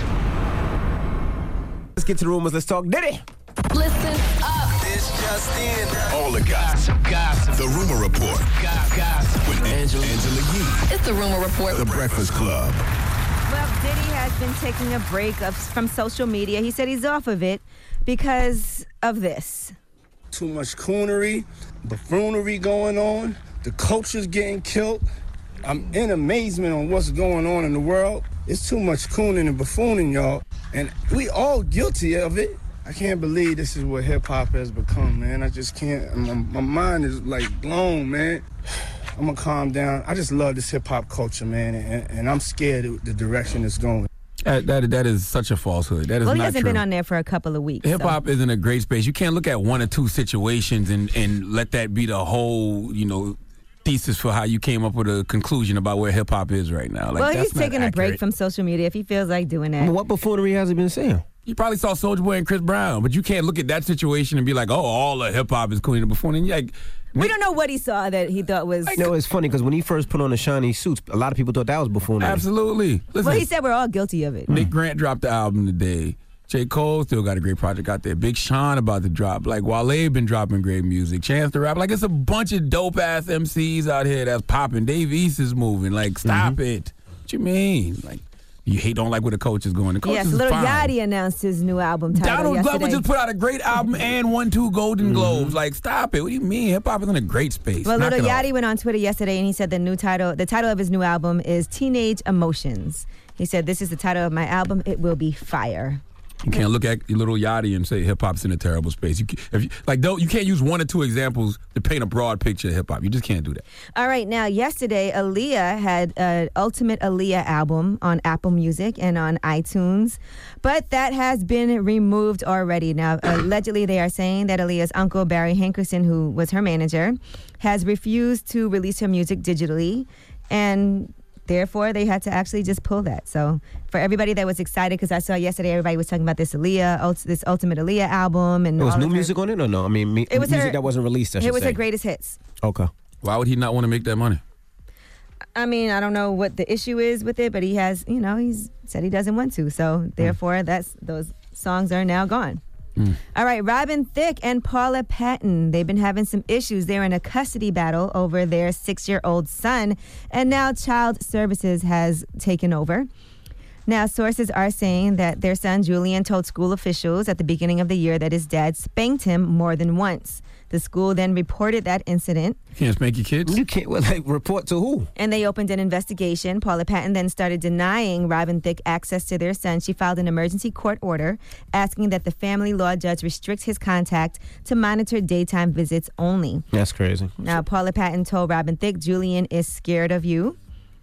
Let's get to the rumors. Let's talk Diddy. Listen up. It's just in. All the gossip. Gossip. The Rumor Report. Gossip. With Angela, Angela Yee. It's the Rumor Report. The Breakfast Club. Well, Diddy has been taking a break of, from social media. He said he's off of it because of this. Too much coonery, buffoonery going on. The culture's getting killed. I'm in amazement on what's going on in the world. It's too much cooning and buffooning, y'all. And we all guilty of it. I can't believe this is what hip-hop has become, man. I just can't. My, my mind is, like, blown, man. I'm going to calm down. I just love this hip-hop culture, man, and, and I'm scared of the direction it's going. That, that, that is such a falsehood. That is Well, he not hasn't true. been on there for a couple of weeks. Hip so. hop isn't a great space. You can't look at one or two situations and, and let that be the whole, you know, thesis for how you came up with a conclusion about where hip hop is right now. Like, Well, that's he's not taking a break accurate. from social media if he feels like doing that. What buffoonery has he been saying? You probably saw Soulja Boy and Chris Brown, but you can't look at that situation and be like, oh, all of hip hop is cooning and buffooning. You're like, We don't know what he saw that he thought was. You know, it's funny because when he first put on the shiny suits, a lot of people thought that was buffoonery. absolutely. Listen, Well, he said we're all guilty of it. Nick Grant dropped the album today. J. Cole still got a great project out there. Big Sean about to drop. Like, Wale been dropping great music. Chance the Rapper. Like, it's a bunch of dope-ass M Cs out here that's popping. Dave East is moving. Like, stop Mm-hmm. it. What you mean? Like, You hate, don't like where the coach is going. The coach Yes, is Lil fine. Yachty announced his new album title Donald yesterday. Glover just put out a great album and won two Golden Globes. Like, stop it. What do you mean? Hip hop is in a great space. Well, Knock Lil it off. Yachty went on Twitter yesterday and he said the new title, the title of his new album is Teenage Emotions. He said, "This is the title of my album. It will be fire." You can't look at Little Yachty and say hip hop's in a terrible space. You, can- if you, like, don't, you can't use one or two examples to paint a broad picture of hip hop. You just can't do that. All right, now yesterday, Aaliyah had an Ultimate Aaliyah album on Apple Music and on iTunes, but that has been removed already. Now, allegedly, they are saying that Aaliyah's uncle, Barry Hankerson, who was her manager, has refused to release her music digitally, and therefore, they had to actually just pull that. So for everybody that was excited, because I saw yesterday everybody was talking about this Aaliyah, ult- this Ultimate Aaliyah album. And There was all new of her- music on it or no? I mean, me, It was music her- that wasn't released, I should It was say. her greatest hits. Okay. Why would he not want to make that money? I mean, I don't know what the issue is with it, but he has, you know, he's said he doesn't want to. So therefore, that's those songs are now gone. All right, Robin Thicke and Paula Patton, they've been having some issues. They're in a custody battle over their six-year-old son, and now Child Services has taken over. Now, sources are saying that their son, Julian, told school officials at the beginning of the year that his dad spanked him more than once. The school then reported that incident. You can't spank your kids? You can't, well, like, report to who? And they opened an investigation. Paula Patton then started denying Robin Thicke access to their son. She filed an emergency court order asking that the family law judge restrict his contact to monitor daytime visits only. That's crazy. Now, Paula Patton told Robin Thicke, Julian is scared of you.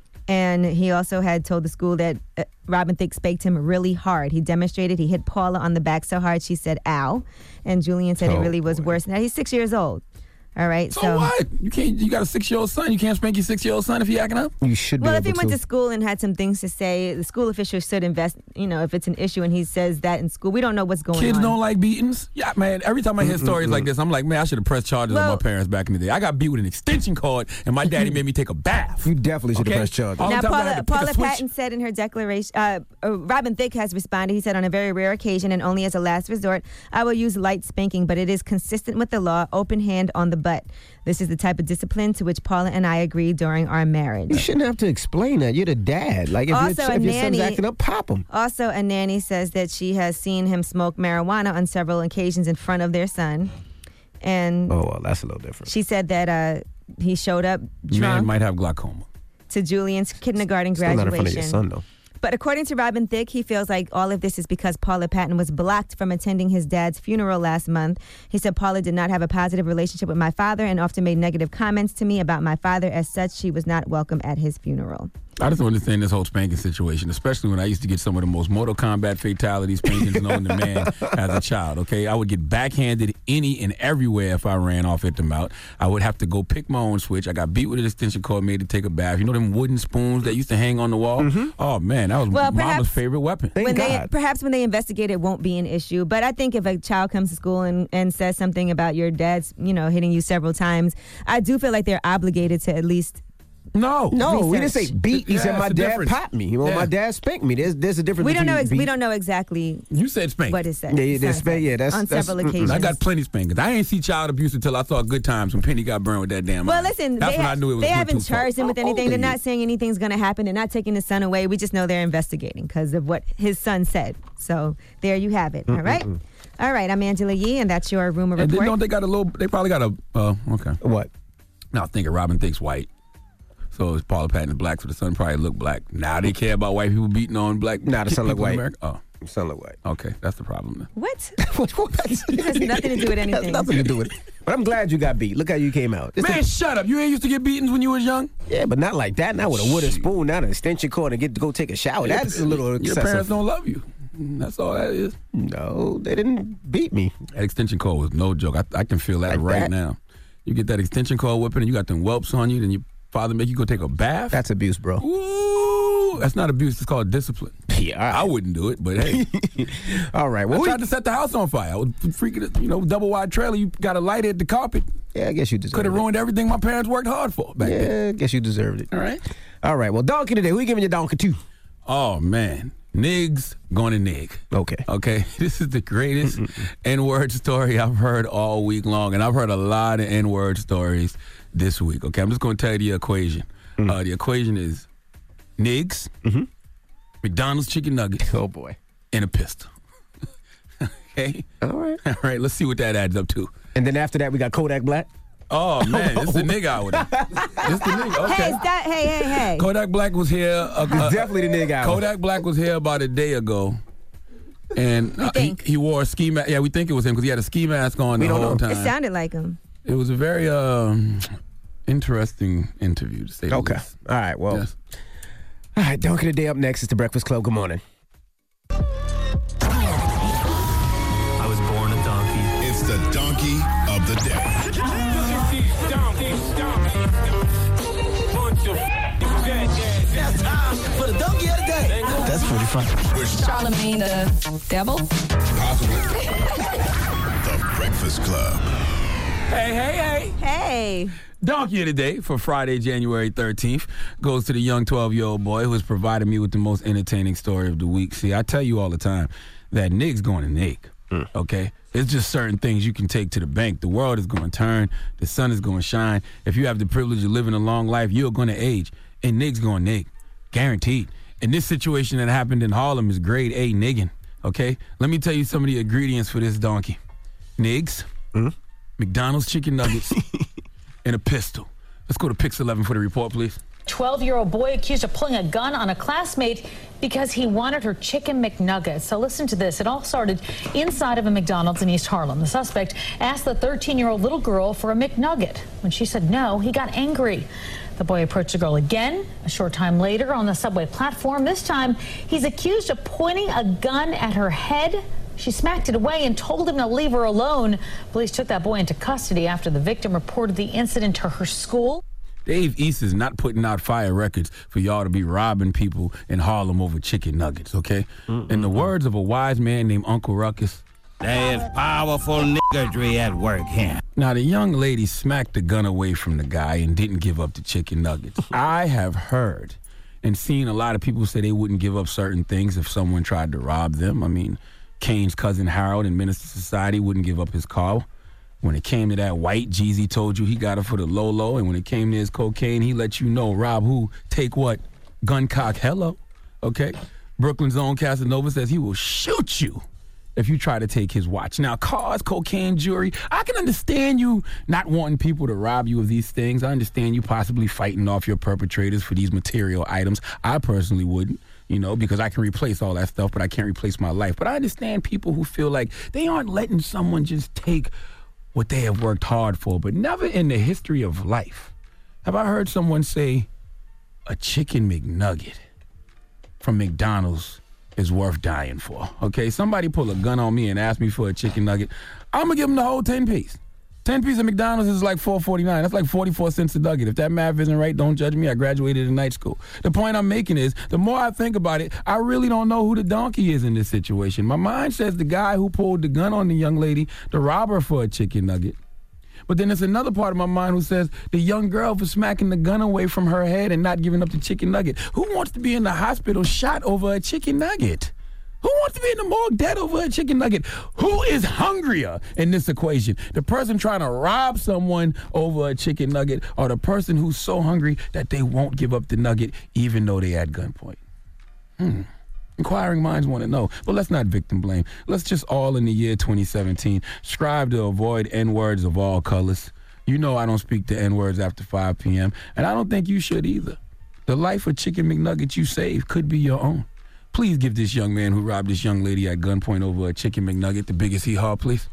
And he also had told the school that uh, Robin Thicke spanked him really hard. He demonstrated he hit Paula on the back so hard she said, ow. And Julian said Oh, it really was worse than that. He's six years old. All right. So, so what? You can't. You got a six-year-old son. You can't spank your six-year-old son if he acting up. You should be Well, able if he to. went to school and had some things to say, the school officials should invest, you know, if it's an issue and he says that in school. We don't know what's going Kids on. don't like beatings. Yeah, man. Every time I hear stories like this, I'm like, man, I should have pressed charges Well- on my parents back in the day. I got beat with an extension cord, and my daddy made me take a bath. You definitely should have Okay? pressed charges. All the Now, time I Paula, had to pick a Paula switch. Patton said in her declaration, uh, uh, Robin Thicke has responded. He said, on a very rare occasion and only as a last resort, I will use light spanking, but it is consistent with the law, open hand on the butt. This is the type of discipline to which Paula and I agreed during our marriage. You shouldn't have to explain that. You're the dad. Like, if, Also, your, a if your nanny- son's acting up, pop him. Also, a nanny says that she has seen him smoke marijuana on several occasions in front of their son. And Oh, well, that's a little different. she said that uh, he showed up Man drunk might have glaucoma. to Julian's kindergarten Still not in graduation. front of your son, though. But according to Robin Thicke, he feels like all of this is because Paula Patton was blocked from attending his dad's funeral last month. He said Paula did not have a positive relationship with my father and often made negative comments to me about my father. As such, she was not welcome at his funeral. I just don't understand this whole spanking situation, especially when I used to get some of the most Mortal Kombat fatalities spankings known to man as a child, okay? I would get backhanded any and everywhere if I ran off at the mouth. I would have to go pick my own switch. I got beat with an extension cord, made to take a bath. You know them wooden spoons that used to hang on the wall? Mm-hmm. Oh, man, that was Well, mama's perhaps- favorite weapon. when they perhaps when they investigate it won't be an issue, but I think if a child comes to school and, and says something about your dad's, you know, hitting you several times, I do feel like they're obligated to at least No. No, we didn't say research. beat. He Yeah, said my it's a dad difference. popped me. You know, Yeah. my dad spanked me. There's there's a difference We don't know. between Ex- beat. we don't know exactly You said spank. what is said. Yeah, yeah, that's- Son said yeah, that's- on that's- several mm-mm. occasions. I got plenty spankings. I ain't see child abuse until I saw good times when Penny got burned with that damn Well, iron. listen, That's they, when ha- I knew it was they went haven't too far. charged him with How anything. old They're are not you? saying anything's going to happen. They're not taking the son away. We just know they're investigating because of what his son said. So there you have it. All right. All right. I'm Angela Yee, and that's your rumor And then report. don't they got a little? They probably got a. Uh, okay. What? Now I'm thinking Robin Thicke's white. So it's Paula Patton is black, so the son probably look black. Now they care about white people beating on black. Nah, the son look people in white. America? Oh, The son look white. okay, that's the problem then. What? What? It has nothing to do with It has anything. nothing to do with it. But I'm glad you got beat. Look how you came out. It's Man, a- shut up! You ain't used to get beatings when you was young. yeah, but not like that. Not with a wooden spoon. Not an extension cord and get to go take a shower. That's a little Your excessive. parents don't love you. That's all that is. No, they didn't beat me. That extension cord was no joke. I, I can feel that Like right that? now. You get that extension cord whipping, and you got them whelps on you, then your father make you go take a bath. That's abuse, bro. Ooh, that's not abuse. It's called discipline. Yeah, all right. I wouldn't do it, but hey. All right. I Well, we, tried to set the house on fire. I was freaking, you know, double wide trailer. You got to light it, the carpet. yeah, I guess you deserved Could have it. ruined everything my parents worked hard for back then. Yeah, I guess you deserved it. All right. All right. Well, donkey today. Who you giving your donkey to? Oh, man. Niggs gonna nig. Okay. Okay. This is the greatest N-word story I've heard all week long. And I've heard a lot of N-word stories this week. Okay. I'm just going to tell you the equation. Mm. Uh, the equation is Niggs McDonald's chicken nuggets. Oh, boy. And a pistol. Okay? All right. All right, let's see what that adds up to. And then after that, we got Kodak Black. Oh, man, it's the nigga out with it. It's the nigga, okay. Hey, that, hey, hey, hey. Kodak Black was here. Uh, He's uh, definitely the nigga out. Kodak Black was here about a day ago. And uh, he, he wore a ski mask. Yeah, we think it was him because he had a ski mask on We the don't whole know. time. It sounded like him. It was a very um, interesting interview, to say the Okay. least. All right, well. Yes. All right, Donkey of the Day up next. It's The Breakfast Club. Good morning. I was born a donkey. It's the Donkey of the Day. It's time for the donkey of the day. That's pretty fun. Charlamagne the devil. Possibly. The Breakfast Club. Hey, hey, hey. Hey. Donkey of the Day for Friday, January thirteenth goes to the young twelve-year-old boy who has provided me with the most entertaining story of the week. See, I tell you all the time that nig's going to nig, mm. okay? It's just certain things you can take to the bank. The world is going to turn. The sun is going to shine. If you have the privilege of living a long life, you're going to age. And nig's going to nig, guaranteed. And this situation that happened in Harlem is grade A nigging, okay? Let me tell you some of the ingredients for this donkey. Nigs, mm. McDonald's chicken nuggets, and a pistol. Let's go to Pix eleven for the report, please. twelve-year-old boy accused of pulling a gun on a classmate because he wanted her chicken McNuggets. So listen to this. It all started inside of a McDonald's in East Harlem. The suspect asked the thirteen-year-old little girl for a McNugget. When she said no, he got angry. The boy approached the girl again a short time later on the subway platform. This time, he's accused of pointing a gun at her head. She smacked it away and told him to leave her alone. Police took that boy into custody after the victim reported the incident to her school. Dave East is not putting out fire records for y'all to be robbing people in Harlem over chicken nuggets, okay? Mm-mm. In the words of a wise man named Uncle Ruckus, there's powerful niggardry at work here. Now, the young lady smacked the gun away from the guy and didn't give up the chicken nuggets. I have heard and seen a lot of people say they wouldn't give up certain things if someone tried to rob them. I mean, Kane's cousin Harold in Minister Society wouldn't give up his car. When it came to that white, Jeezy told you he got it for the low-low. And when it came to his cocaine, he let you know, rob who, take what, gun cock, hello, okay? Brooklyn's own Casanova says he will shoot you if you try to take his watch. Now, cars, cocaine, jewelry, I can understand you not wanting people to rob you of these things. I understand you possibly fighting off your perpetrators for these material items. I personally wouldn't, you know, because I can replace all that stuff, but I can't replace my life. But I understand people who feel like they aren't letting someone just take what they have worked hard for. But never in the history of life have I heard someone say a chicken McNugget from McDonald's is worth dying for. Okay, somebody pull a gun on me and ask me for a chicken nugget, I'm gonna give them the whole ten piece. ten piece of McDonald's is like four forty-nine. That's like forty-four cents a nugget. If that math isn't right, don't judge me. I graduated in night school. The point I'm making is, the more I think about it, I really don't know who the donkey is in this situation. My mind says the guy who pulled the gun on the young lady to rob her for a chicken nugget. But then there's another part of my mind who says the young girl for smacking the gun away from her head and not giving up the chicken nugget. Who wants to be in the hospital shot over a chicken nugget? Who wants to be in the morgue dead over a chicken nugget? Who is hungrier in this equation? The person trying to rob someone over a chicken nugget, or the person who's so hungry that they won't give up the nugget even though they at gunpoint? Hmm. Inquiring minds want to know. But let's not victim blame. Let's just all in the year twenty seventeen strive to avoid N-words of all colors. You know I don't speak to N-words after five p.m., and I don't think you should either. The life of chicken McNuggets you save could be your own. Please give this young man who robbed this young lady at gunpoint over a chicken McNugget the biggest hee-haw, please.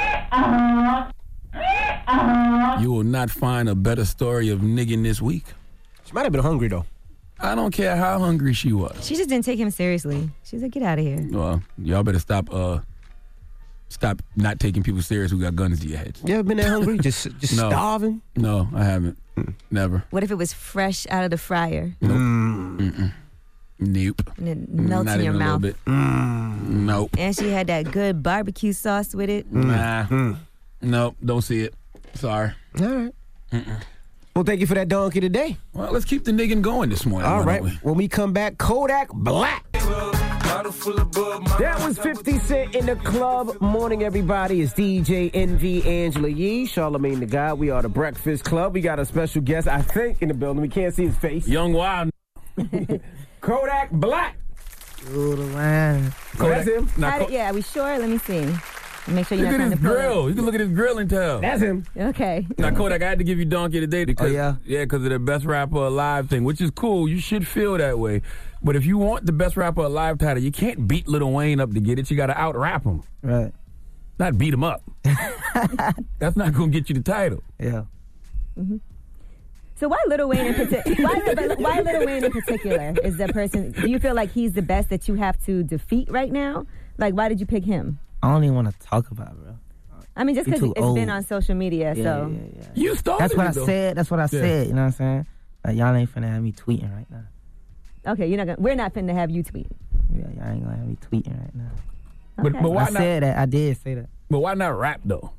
You will not find a better story of nigging this week. She might have been hungry, though. I don't care how hungry she was. She just didn't take him seriously. She was like, get out of here. Well, y'all better stop uh, stop not taking people serious who got guns to your heads. You ever been that hungry? just just no. starving? No, I haven't. Mm. Never. What if it was fresh out of the fryer? Nope. Mm. Mm-mm. Nope. And it melts Not in your even mouth. A little bit. Mm. Nope. And she had that good barbecue sauce with it. Nah. Mm. Nope. Don't see it. Sorry. All right. Mm-mm. Well, thank you for that donkey today. Well, let's keep the nigging going this morning. All right. We? When we come back, Kodak Black. That was fifty Cent in the club. Morning, everybody. It's D J N V, Angela Yee, Charlamagne the God. We are the Breakfast Club. We got a special guest, I think, in the building. We can't see his face. Young Wild. Kodak Black. Through the line. Oh, that's him? How did- yeah, are we sure? Let me see. Make sure you're Look not at trying his to pull grill. up. You can look at his grill and tell. That's him. Okay. Now, Kodak, I had to give you Donkey today because, Oh, yeah? yeah, because of the Best Rapper Alive thing, which is cool. You should feel that way. But if you want the Best Rapper Alive title, you can't beat Lil Wayne up to get it. You got to out-rap him. Right. Not beat him up. That's not going to get you the title. Yeah. Mm-hmm. So why Lil Wayne in particular? why, but why Lil Wayne in particular is the person? Do you feel like he's the best that you have to defeat right now? Like, why did you pick him? I don't even want to talk about it, bro. I mean, just You because too it's old. been on social media, Yeah, so. yeah, yeah. You started That's what it, I though. said. That's what I Yeah. said. You know what I'm saying? Like, y'all ain't finna have me tweeting right now. Okay, you're not gonna. We're not finna have you tweet. Yeah, y'all ain't gonna have me tweeting right now. But, but why I not? said that. I did say that. But why not rap, though?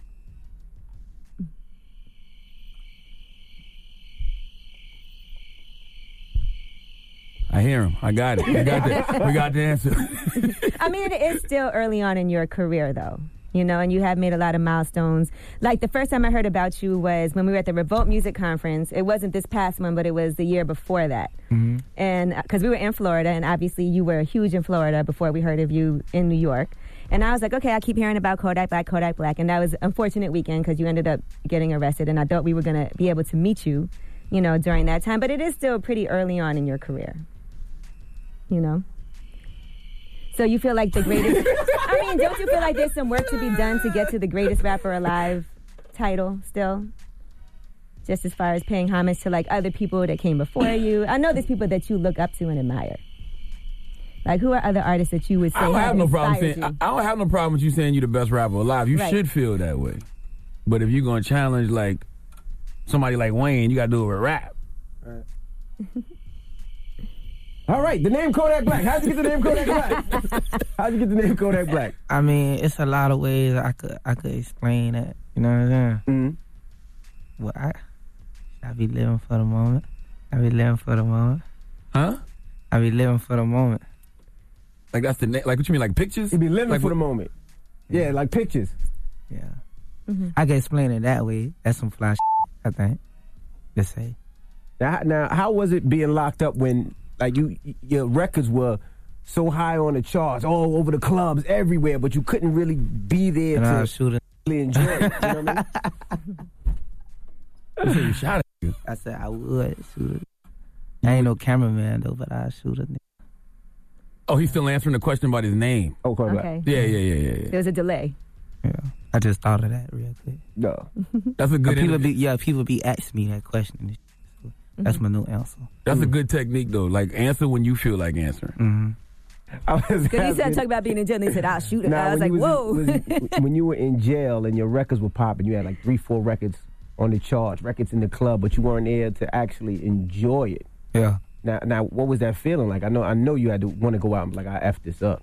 I hear him. I got it. We got the, we got the answer. I mean, it is still early on in your career, though. You know, and you have made a lot of milestones. Like, the first time I heard about you was when we were at the Revolt Music Conference. It wasn't this past one, but it was the year before that. Mm-hmm. And because we were in Florida, and obviously you were huge in Florida before we heard of you in New York. And I was like, okay, I keep hearing about Kodak Black, Kodak Black. And that was an unfortunate weekend because you ended up getting arrested. And I thought we were going to be able to meet you, you know, during that time. But it is still pretty early on in your career, you know? So you feel like the greatest... I mean, don't you feel like there's some work to be done to get to the greatest rapper alive title still? Just as far as paying homage to, like, other people that came before you. I know there's people that you look up to and admire. Like, who are other artists that you would say I don't have have no problem inspired saying. you? I, I don't have no problem with you saying you're the best rapper alive. You Right. should feel that way. But if you're gonna challenge like somebody like Wayne, you gotta do it with rap. All right, the name Kodak Black. How'd you get the name Kodak Black? How'd you get the name Kodak Black? I mean, it's a lot of ways I could I could explain that. You know what I'm saying? Mm-hmm. Well, I I be living for the moment. I be living for the moment. Huh? I be living for the moment. Like that's the na- like what you mean like pictures? You be living like for the moment. Yeah, like pictures. Yeah. Mm-hmm. I can explain it that way. That's some fly shit, I think. To say. Now, now, how was it being locked up when, like, you your records were so high on the charts, all over the clubs, everywhere, but you couldn't really be there And I to was shooting. really enjoy it? You know what I mean? You said you shot at you. I said I would shoot it. I ain't no cameraman though, but I shoot it. Oh, he's still answering the question about his name. Oh, Kodak. Okay. Yeah, yeah, yeah, yeah, yeah. There was a delay. Yeah. I just thought of that real quick. No. That's a good. people interview. be yeah, people be asking me that question. and shit, so That's my new answer. That's a good technique though. Like answer when you feel like answering. Mm-hmm. I was Because he said, asking- talk about being in jail, and he said, I'll shoot it. Nah, I was when like, you whoa. was- when you were in jail and your records were popping, you had like three, four records on the charts, records in the club, but you weren't there to actually enjoy it. Yeah. Now, now, what was that feeling like? I know, I know you had to want to go out and be like, I f this up.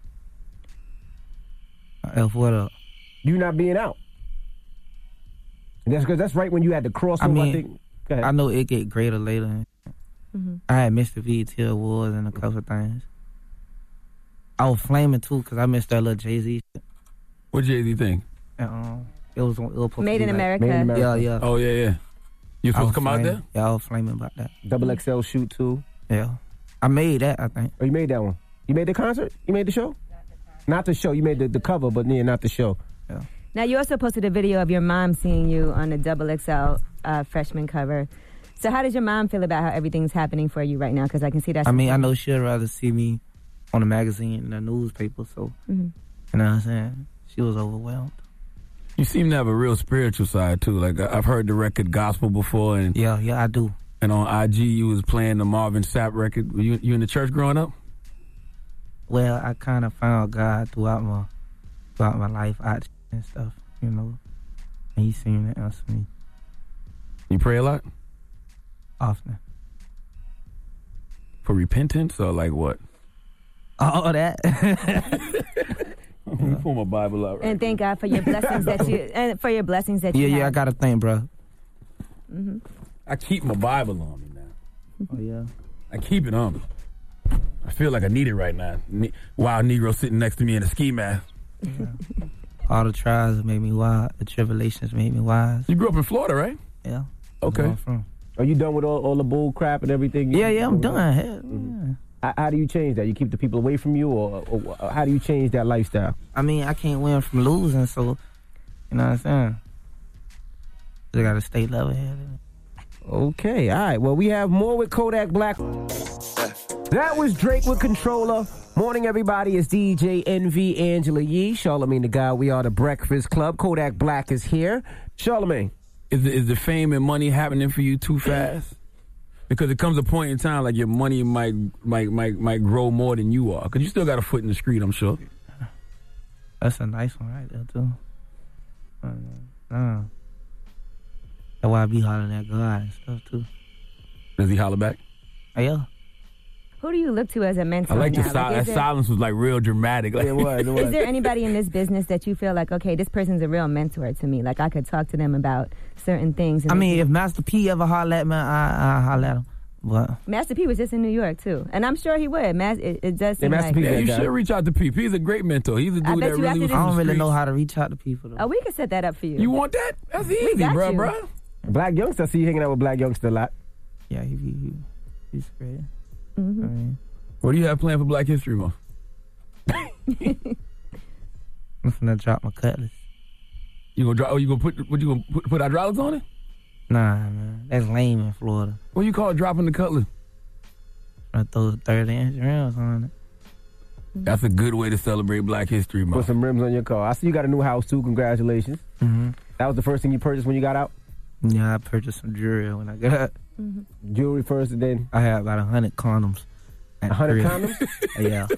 F what up? You not being out. And that's because that's right when you had to cross I over. I, mean, think. Go ahead. I know it get greater later. Mhm. I had Mister V T Awards and a couple of things. I was flaming too because I missed that little Jay Z. What Jay Z think? Um, it was on. It was supposed Made to be in like- America. Made in America. Yeah, yeah. Oh yeah, yeah. You I supposed was to come out flaming. there? Yeah, I was flaming about that. Double X L shoot too. Yeah, I made that. I think. Oh, you made that one. You made the concert. You made the show. Not the show. You made the, the cover, but yeah, not the show. Yeah. Now, you also posted a video of your mom seeing you on the Double X L uh, freshman cover. So how does your mom feel about how everything's happening for you right now? Because I can see that. I mean, I know she'd rather see me on the magazine and the newspaper. So, Mhm. you know what I'm saying? She was overwhelmed. You seem to have a real spiritual side too. Like I- I've heard the record Gospel before, and yeah, yeah, I do. And on I G, you was playing the Marvin Sapp record. Were you, you in the church growing up? Well, I kind of found God throughout my throughout my life, out and stuff, you know. And He seemed to answer me You pray a lot often. for repentance, or like what? All that. Let me pull my Bible out. Right And thank God for your blessings that you and for your blessings that Yeah, you yeah, I have. got a thing, bro. Mm-hmm. I keep my Bible on me now. Oh yeah. I keep it on me. I feel like I need it right now. Ne- Wild Negro sitting next to me in a ski mask. All the trials made me wise. The tribulations made me wise. You grew up in Florida, right? Yeah. Okay. Where I'm from. Are you done with all, all the bull crap and everything? Yeah, yeah, I'm done. Hell, Mm-hmm. How, how do you change that? You keep the people away from you, or, or, or how do you change that lifestyle? I mean, I can't win from losing, so you know what I'm saying. Just gotta stay level-headed. Okay, all right. Well, we have more with Kodak Black. That was Drake with Controller. Morning, everybody. It's D J Envy, Angela Yee, Charlamagne the God. We are the Breakfast Club. Kodak Black is here. Charlamagne. Is the, is the fame and money happening for you too fast? Because it comes a point in time like your money might might might might grow more than you are. Because you still got a foot in the street, I'm sure. That's a nice one right there, too. Uh, uh. That's why I be hollering at God and stuff, too. Does he holler back? Yeah. Who do you look to as a mentor I like now? the si- like, that there, silence was like real dramatic. Like, it was, it was. Is there anybody in this business that you feel like, okay, this person's a real mentor to me? Like I could talk to them about certain things. And I mean, if Master P ever holler at me, I, I holler at him. But Master P was just in New York too, and I'm sure he would. Mas- it, it does seem yeah, like P, yeah, you should reach out to P. He's a great mentor. He's a dude I bet that you really after was this- I from don't the really streets. know how to reach out to people, though. Oh, we can set that up for you. You want that? That's We easy, got bro, you. bro. Black youngster. I see you hanging out with Black youngster a lot. Yeah, he, he, he he's great. Mm-hmm. I mean, What do you have planned for Black History Month? I'm finna drop my cutlass. You gonna drop? Oh, you gonna put? What you gonna put, put hydraulics on it? Nah, man, that's lame in Florida. What you call dropping the cutlass? I throw thirty inch rims on it. That's a good way to celebrate Black History Month. Put some rims on your car. I see you got a new house too. Congratulations. Mm-hmm. That was the first thing you purchased when you got out? Yeah, I purchased some jewelry when I got out. Mm-hmm. Jewelry first, and then I had about a hundred condoms. a hundred condoms. Yeah.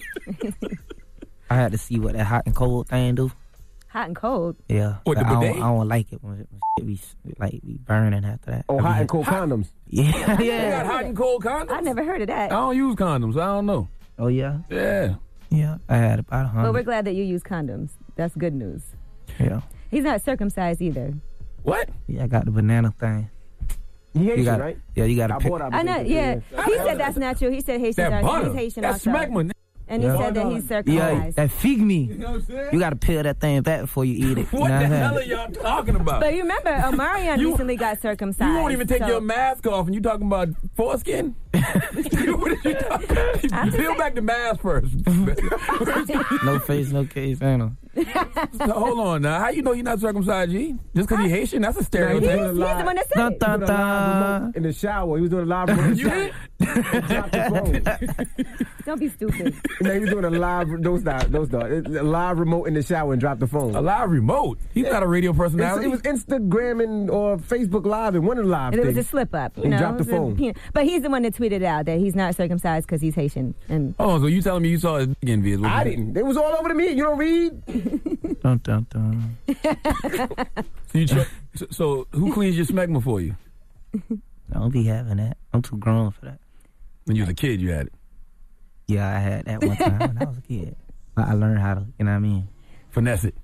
I had to see what that hot and cold thing do. Hot and cold. Yeah. What, But the I, don't, bidet? I don't like it when, it, when shit be like be burning after that. Oh, I hot mean, and cold condoms. Yeah, You yeah. got hot and cold condoms? I never heard of that. I don't use condoms. I don't know. Oh yeah. Yeah. Yeah. I had about a Well, hundred. we're glad that you use condoms. That's good news. Yeah. He's not circumcised either. What? Yeah, I got the banana thing. He Haitian, You got, right? Yeah, you got to I pick. bought out I know. Yeah, he said that's not true. He said Haitians That are butter. he's Haitian That's also. smegma. And he Yeah. said that he's Yeah, circumcised. that fig me. You know what I'm saying? You got to peel that thing back before you eat it. What you know the what I'm hell are saying? y'all talking about? But you remember, Omarion You- recently got circumcised. You won't even take so- your mask off, and you talking about foreskin? What is you talking? I'm just Peel back the mask first. No face, no case, ain't no. So, hold on now. How you know you're not circumcised, G? Just because he's Haitian? That's a He's, stereotype. he's the one that said Dun, it. dun, He was doing a live dun. remote in the shower. He was doing a live remote in the You shower. did? Dropped the phone. Don't be stupid. No, he was doing a live, those not, those not, a live remote in the shower and dropped the phone. A live remote. He's not a radio It's, personality. it was Instagram and or Facebook Live and one of the live And it was things. a slip up. You He know, dropped the It was a phone. peanut- But he's the one that tweeted out that he's not circumcised because he's Haitian. And Oh, so you telling me you saw his envy? is what I you- didn't. It was all over the media. You don't read? Dun, dun, dun. So, you check, so, so who cleans your smegma for you? I don't be having that. I'm too grown for that. When you was a kid, you had it. Yeah, I had that one time when I was a kid. I I learned how to, you know what I mean? Finesse it.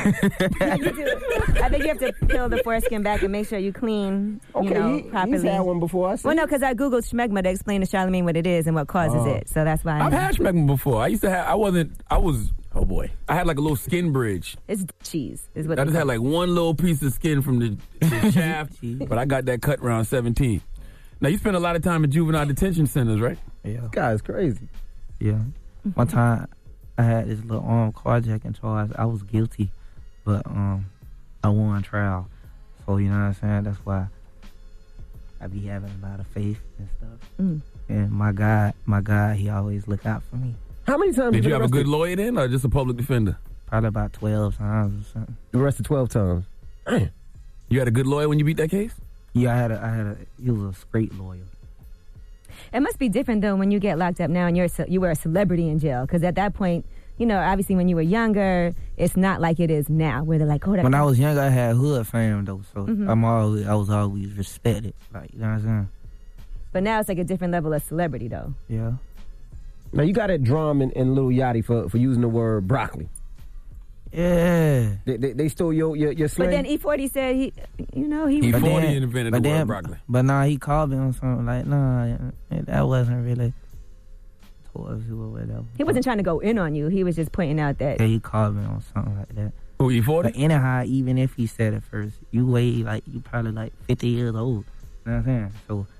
I think you have to peel the foreskin back and make sure you clean, you Okay, know, he, properly. he's had one before. I see. Well, no, because I Googled schmegma to explain to Charlamagne what it is and what causes Oh. it. So that's why I I've know. had smegma before. I used to have, I wasn't, I was, oh boy. I had like a little skin bridge. It's cheese, is what I they just had call it. like one little piece of skin from the, the shaft, but I got that cut around seventeen. Now, you spend a lot of time in juvenile detention centers, right? Yeah. This guy's crazy. Yeah. One time I had this little armed carjacking charge. I was guilty, but um, I won trial. So, you know what I'm saying? That's why I be having a lot of faith and stuff. Mm. And my God, my God, he always look out for me. How many times Did you you have a arrested? good lawyer then, or just a public defender? Probably about twelve times or something. Arrested twelve times. You had a good lawyer when you beat that case? Yeah, I had a, I had a, he was a great lawyer. It must be different though when you get locked up now and you're a ce- you were a celebrity in jail because at that point, you know, obviously when you were younger, it's not like it is now where they're like, oh, that When I was younger, I had hood fame though, so Mhm. I'm always, I was always respected. Like, you know what I'm saying? But now it's like a different level of celebrity though. Yeah. Now, you got that drum in, in Lil Yachty for, for using the word broccoli. Yeah. They, they, they stole your, your, your slang? But then E forty said he, you know, he. E But forty then- invented but the word then- broccoli. But nah, he called me on something like, nah, that wasn't really towards you or whatever. He wasn't trying to go in on you. He was just pointing out that. Yeah, he called me on something like that. Who, E forty? But anyhow, even if he said it first, you weigh like, you probably like fifty years old. You know what I'm saying? So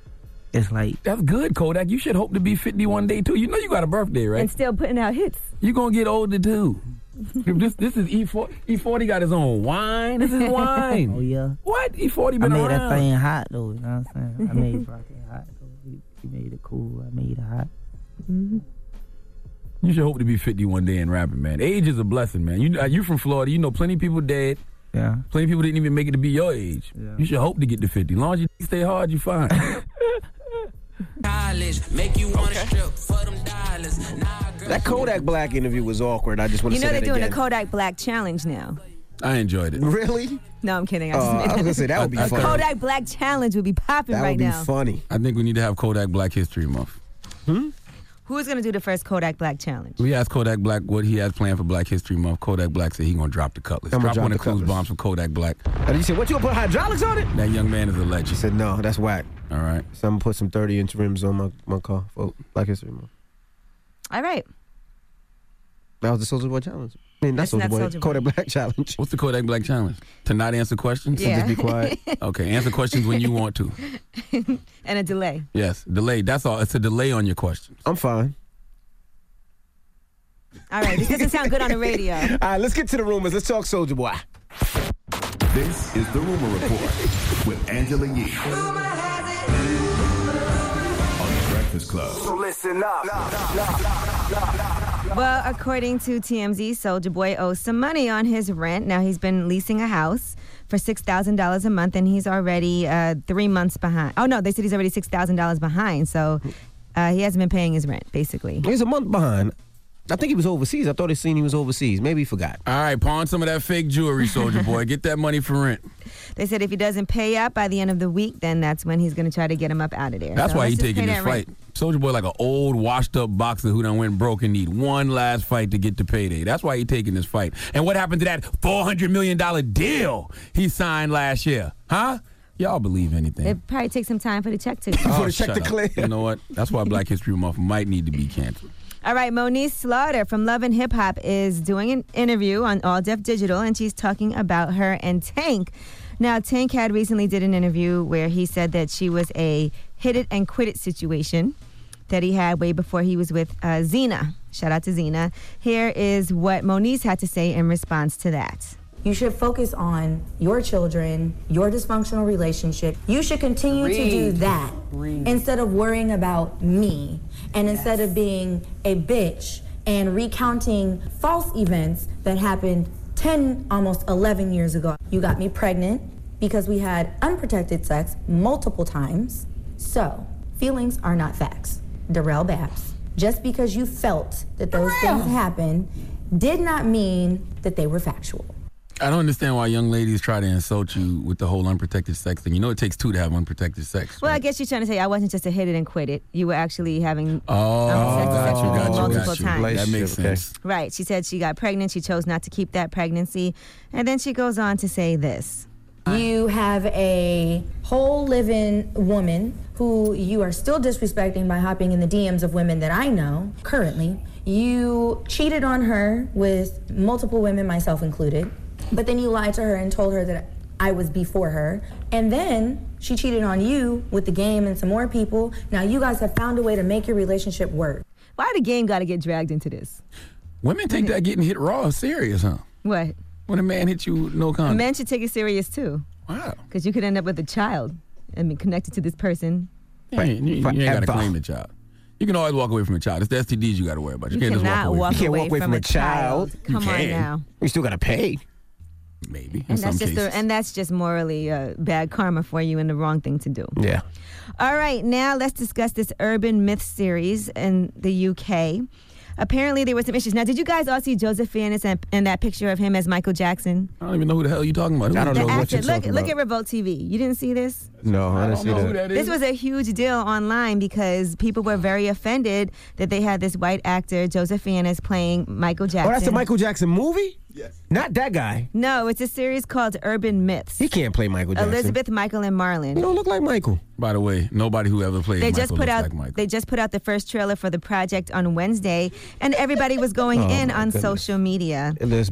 it's like That's good, Kodak. You should hope to be fifty one day too. You know you got a birthday, right? And still putting out hits. You gonna get older too. this this is E forty. E forty got his own wine. This is wine. Oh yeah. What? E forty I been made around. that thing hot though. You know what I'm saying? I made it hot though. He, he made it cool. I made it hot. Mm-hmm. You should hope to be fifty one day in rapping, man. Age is a blessing, man. You uh, you from Florida. You know plenty of people dead. Yeah. Plenty of people didn't even make it to be your age. Yeah. You should hope to get to fifty. As long as you stay hard, you fine. Make you wanna strip for them dollars. That Kodak Black interview was awkward. I just want to You say know they're that doing again. a Kodak Black challenge now. I enjoyed it. Really? No, I'm kidding. I, Uh, just I made was gonna say, that would be A funny. Kodak Black challenge would be popping That right would be now. funny. I think we need to have Kodak Black History Month. Hmm? Who's going to do the first Kodak Black challenge? We asked Kodak Black what he has planned for Black History Month. Kodak Black said he's gonna drop the cutlass. I'm gonna Drop, drop one the of the clues cutlass. bombs for Kodak Black. And you said, what, you gonna put hydraulics on it? That young man is a legend. He said, no, that's whack. All right. So I'm gonna put some thirty inch rims on my, my car for Black History Month. All right. That was the Soulja Boy challenge. I mean, that's That's Soulja not Boy. Soulja Boy. Kodak Black challenge. What's the Kodak Black challenge? To not answer questions? Yeah. Just be quiet. Okay, answer questions when you want to. And a delay. Yes, delay. That's all. It's a delay on your questions. I'm fine. All right. This doesn't sound good on the radio. All right, let's get to the rumors. Let's talk Soulja Boy. This is the Rumor Report with Angela Yee on the Breakfast Club. So listen up. Well, according to T M Z, Soulja Boy owes some money on his rent. Now, he's been leasing a house for six thousand dollars a month, and he's already uh, three months behind. Oh, no, they said he's already six thousand dollars behind, so uh, he hasn't been paying his rent, basically. He's a month behind. I think he was overseas. I thought he seen he was overseas. Maybe he forgot. All right, pawn some of that fake jewelry, Soulja Boy. Get that money for rent. They said if he doesn't pay up by the end of the week, then that's when he's going to try to get him up out of there. That's So why let's he just taking pay this that rent. fight. Soulja Boy like an old, washed-up boxer who done went broke and need one last fight to get to payday. That's why he taking this fight. And what happened to that four hundred million dollars deal he signed last year? Huh? Y'all believe anything. It probably takes some time for the check to Oh, the check shut to up. clear. You know what? That's why Black History Month might need to be canceled. All right, Moniece Slaughter from Love and Hip Hop is doing an interview on All Def Digital, and she's talking about her and Tank. Now, Tank had recently did an interview where he said that she was a hit it and quit it situation that he had way before he was with uh, Xena. Shout out to Xena. Here is what Moniece had to say in response to that. You should focus on your children, your dysfunctional relationship. You should continue to do Read. that Read. instead of worrying about me and instead of being a bitch and recounting false events that happened ten, almost eleven years ago. You got me pregnant because we had unprotected sex multiple times. So, feelings are not facts. Darrell Babs. Just because you felt that those things happened did not mean that they were factual. I don't understand why young ladies try to insult you with the whole unprotected sex thing. You know it takes two to have unprotected sex. Well, I guess she's trying to say I wasn't just a hit it and quit it. You were actually having Oh, unprotected got sex you, got you, multiple got you. times. That makes sense. Right. She said she got pregnant. She chose not to keep that pregnancy. And then she goes on to say this. You have a whole living woman who you are still disrespecting by hopping in the D Ms of women that I know currently. You cheated on her with multiple women, myself included, but then you lied to her and told her that I was before her. And then she cheated on you with the game and some more people. Now you guys have found a way to make your relationship work. Why the game got to get dragged into this? Women take that getting hit raw serious, huh? What? When a man hits you with no condom. Men should take it serious too. Wow. Because you could end up with a child and be connected to this person. Yeah, you, you, you ain't got to Forever. claim the child. You can always walk away from a child. It's the S T Ds you got to worry about. You, You can't just walk cannot away walk from away away from from a a child. child. You Come on can. now. You still got to pay. Maybe, in And some that's just cases. the, and that's just morally uh, bad karma for you and the wrong thing to do. Yeah. All right, now let's discuss this urban myth series in the U K. Apparently, there were some issues. Now, did you guys all see Joseph Fiennes and, and that picture of him as Michael Jackson? I don't even know who the hell you're talking about. I don't The know what actor. you're Look, talking look about. at Revolt T V. You didn't see this? No, I didn't I see don't know who that. that is. This was a huge deal online because people were very offended that they had this white actor, Joseph Fiennes, playing Michael Jackson. Oh, that's the Michael Jackson movie? Yes. Not that guy. No, it's a series called Urban Myths. He can't play Michael Jackson. Elizabeth, Michael, and Marlon. He don't look like Michael. By the way, nobody who ever played They Michael just put looks out like Michael. they just put out the first trailer for the project on Wednesday, and everybody was going Oh, in my on goodness. social media. It looks bad.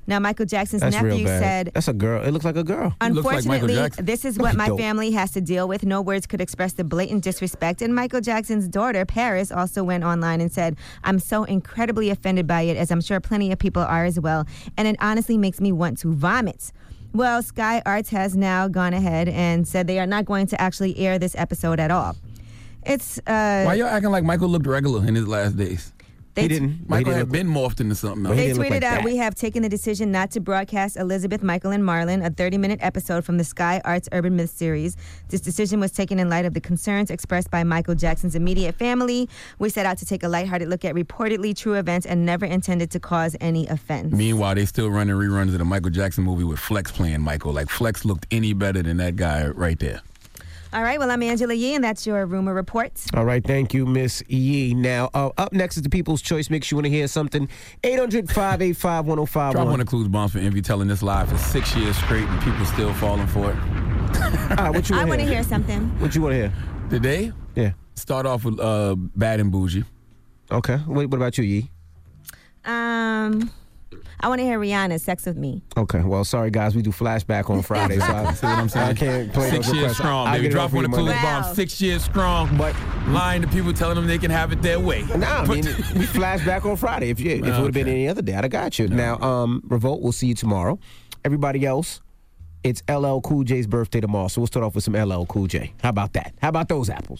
Now, Michael Jackson's That's real nephew bad. said, That's a girl. It looks like a girl. unfortunately, this is what my Dope. family has to deal with. No words could express the blatant disrespect. And Michael Jackson's daughter, Paris, also went online and said, I'm so incredibly offended by it, as I'm sure plenty of people are as well. And it honestly makes me want to vomit. Well, Sky Arts has now gone ahead and said they are not going to actually air this episode at all. It's uh, Why y'all acting like Michael looked regular in his last days? They he t- didn't. Michael had been morphed into something else. They tweeted out, we have taken the decision not to broadcast Elizabeth, Michael, and Marlon, a thirty-minute episode from the Sky Arts Urban Myth series. This decision was taken in light of the concerns expressed by Michael Jackson's immediate family. We set out to take a lighthearted look at reportedly true events and never intended to cause any offense. Meanwhile, they still running reruns of the Michael Jackson movie with Flex playing Michael. Like, Flex looked any better than that guy right there. All right, well, I'm Angela Yee, and that's your rumor report. All right, thank you, Miss Yee. Now, uh, up next is the People's Choice. Make sure you want to hear something. eight hundred, five eight five, one oh five one. Drop one of Clues Bombs for Envy telling this live for six years straight and people still falling for it. All right, what you I want want to to hear something. What you want to hear? Today? Yeah. Start off with uh, Bad and Bougie. Okay. What, what about you, Yee? Um, I want to hear Rihanna's Sex With Me. Okay, well, sorry, guys. We do flashback on Friday, so I, See what I'm saying? I can't play Six those years requests. strong, I'll baby. get it Drop off for one you of Clues Monday. Bombs. Six years strong, but lying to people, telling them they can have it their way. Nah, I mean, we flash back on Friday. If you, if it would have been any other day, I'd have got you. Now, um, Revolt, we'll see you tomorrow. Everybody else, it's L L Cool J's birthday tomorrow, so we'll start off with some L L Cool J. How about that? How about those apples?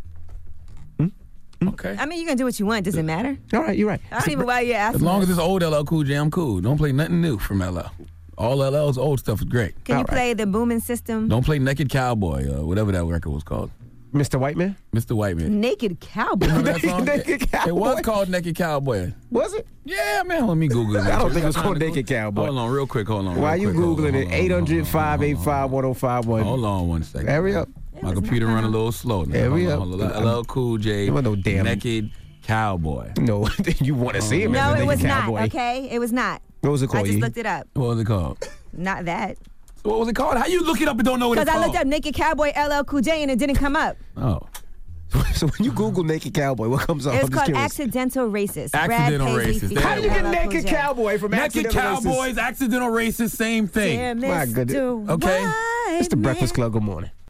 Okay. I mean, you can do what you want. Does it matter? All right, you're right. I don't even know why you're asking. As long us. as it's old L L Cool J, I'm cool. Don't play nothing new from L L. All L L's old stuff is great. Can you play the booming system? Don't play Naked Cowboy, uh, whatever that record was called. Mister Whiteman? Mister Whiteman. Naked Cowboy. Remember that song? Naked Cowboy. It was called Naked Cowboy. Was it? Yeah, man. Let me Google it. I don't think it was called Naked Cowboy. Hold on, real quick. Hold on. Why real you quick, hold on, Googling it? hold on, eight hundred, five eight five, one oh five one. Hold on one second. Hurry up. My computer run a little slow now. Hurry Hold up. on, hold on. L L Cool J. There was no damn- Naked Cowboy. No, you want to see him No, as a it was Naked not, Cowboy. okay? It was not. What was it I called, just Yee? looked it up. What was it called? Not that. What was it called? How you look it up and don't know what it's Because called? I looked up Naked Cowboy L L Cool J and it didn't come up. Oh. So when you Google Naked Cowboy, what comes up? It was I'm just called curious. Accidental Racist. Accidental Brad Paisley Racist. featuring How do you get L L Cool Naked J. Cowboy from Naked Accidental Racist? Cowboys, accidental racist, same thing. Dear My goodness. Mister Okay. White It's the Man. Breakfast Club. Good morning.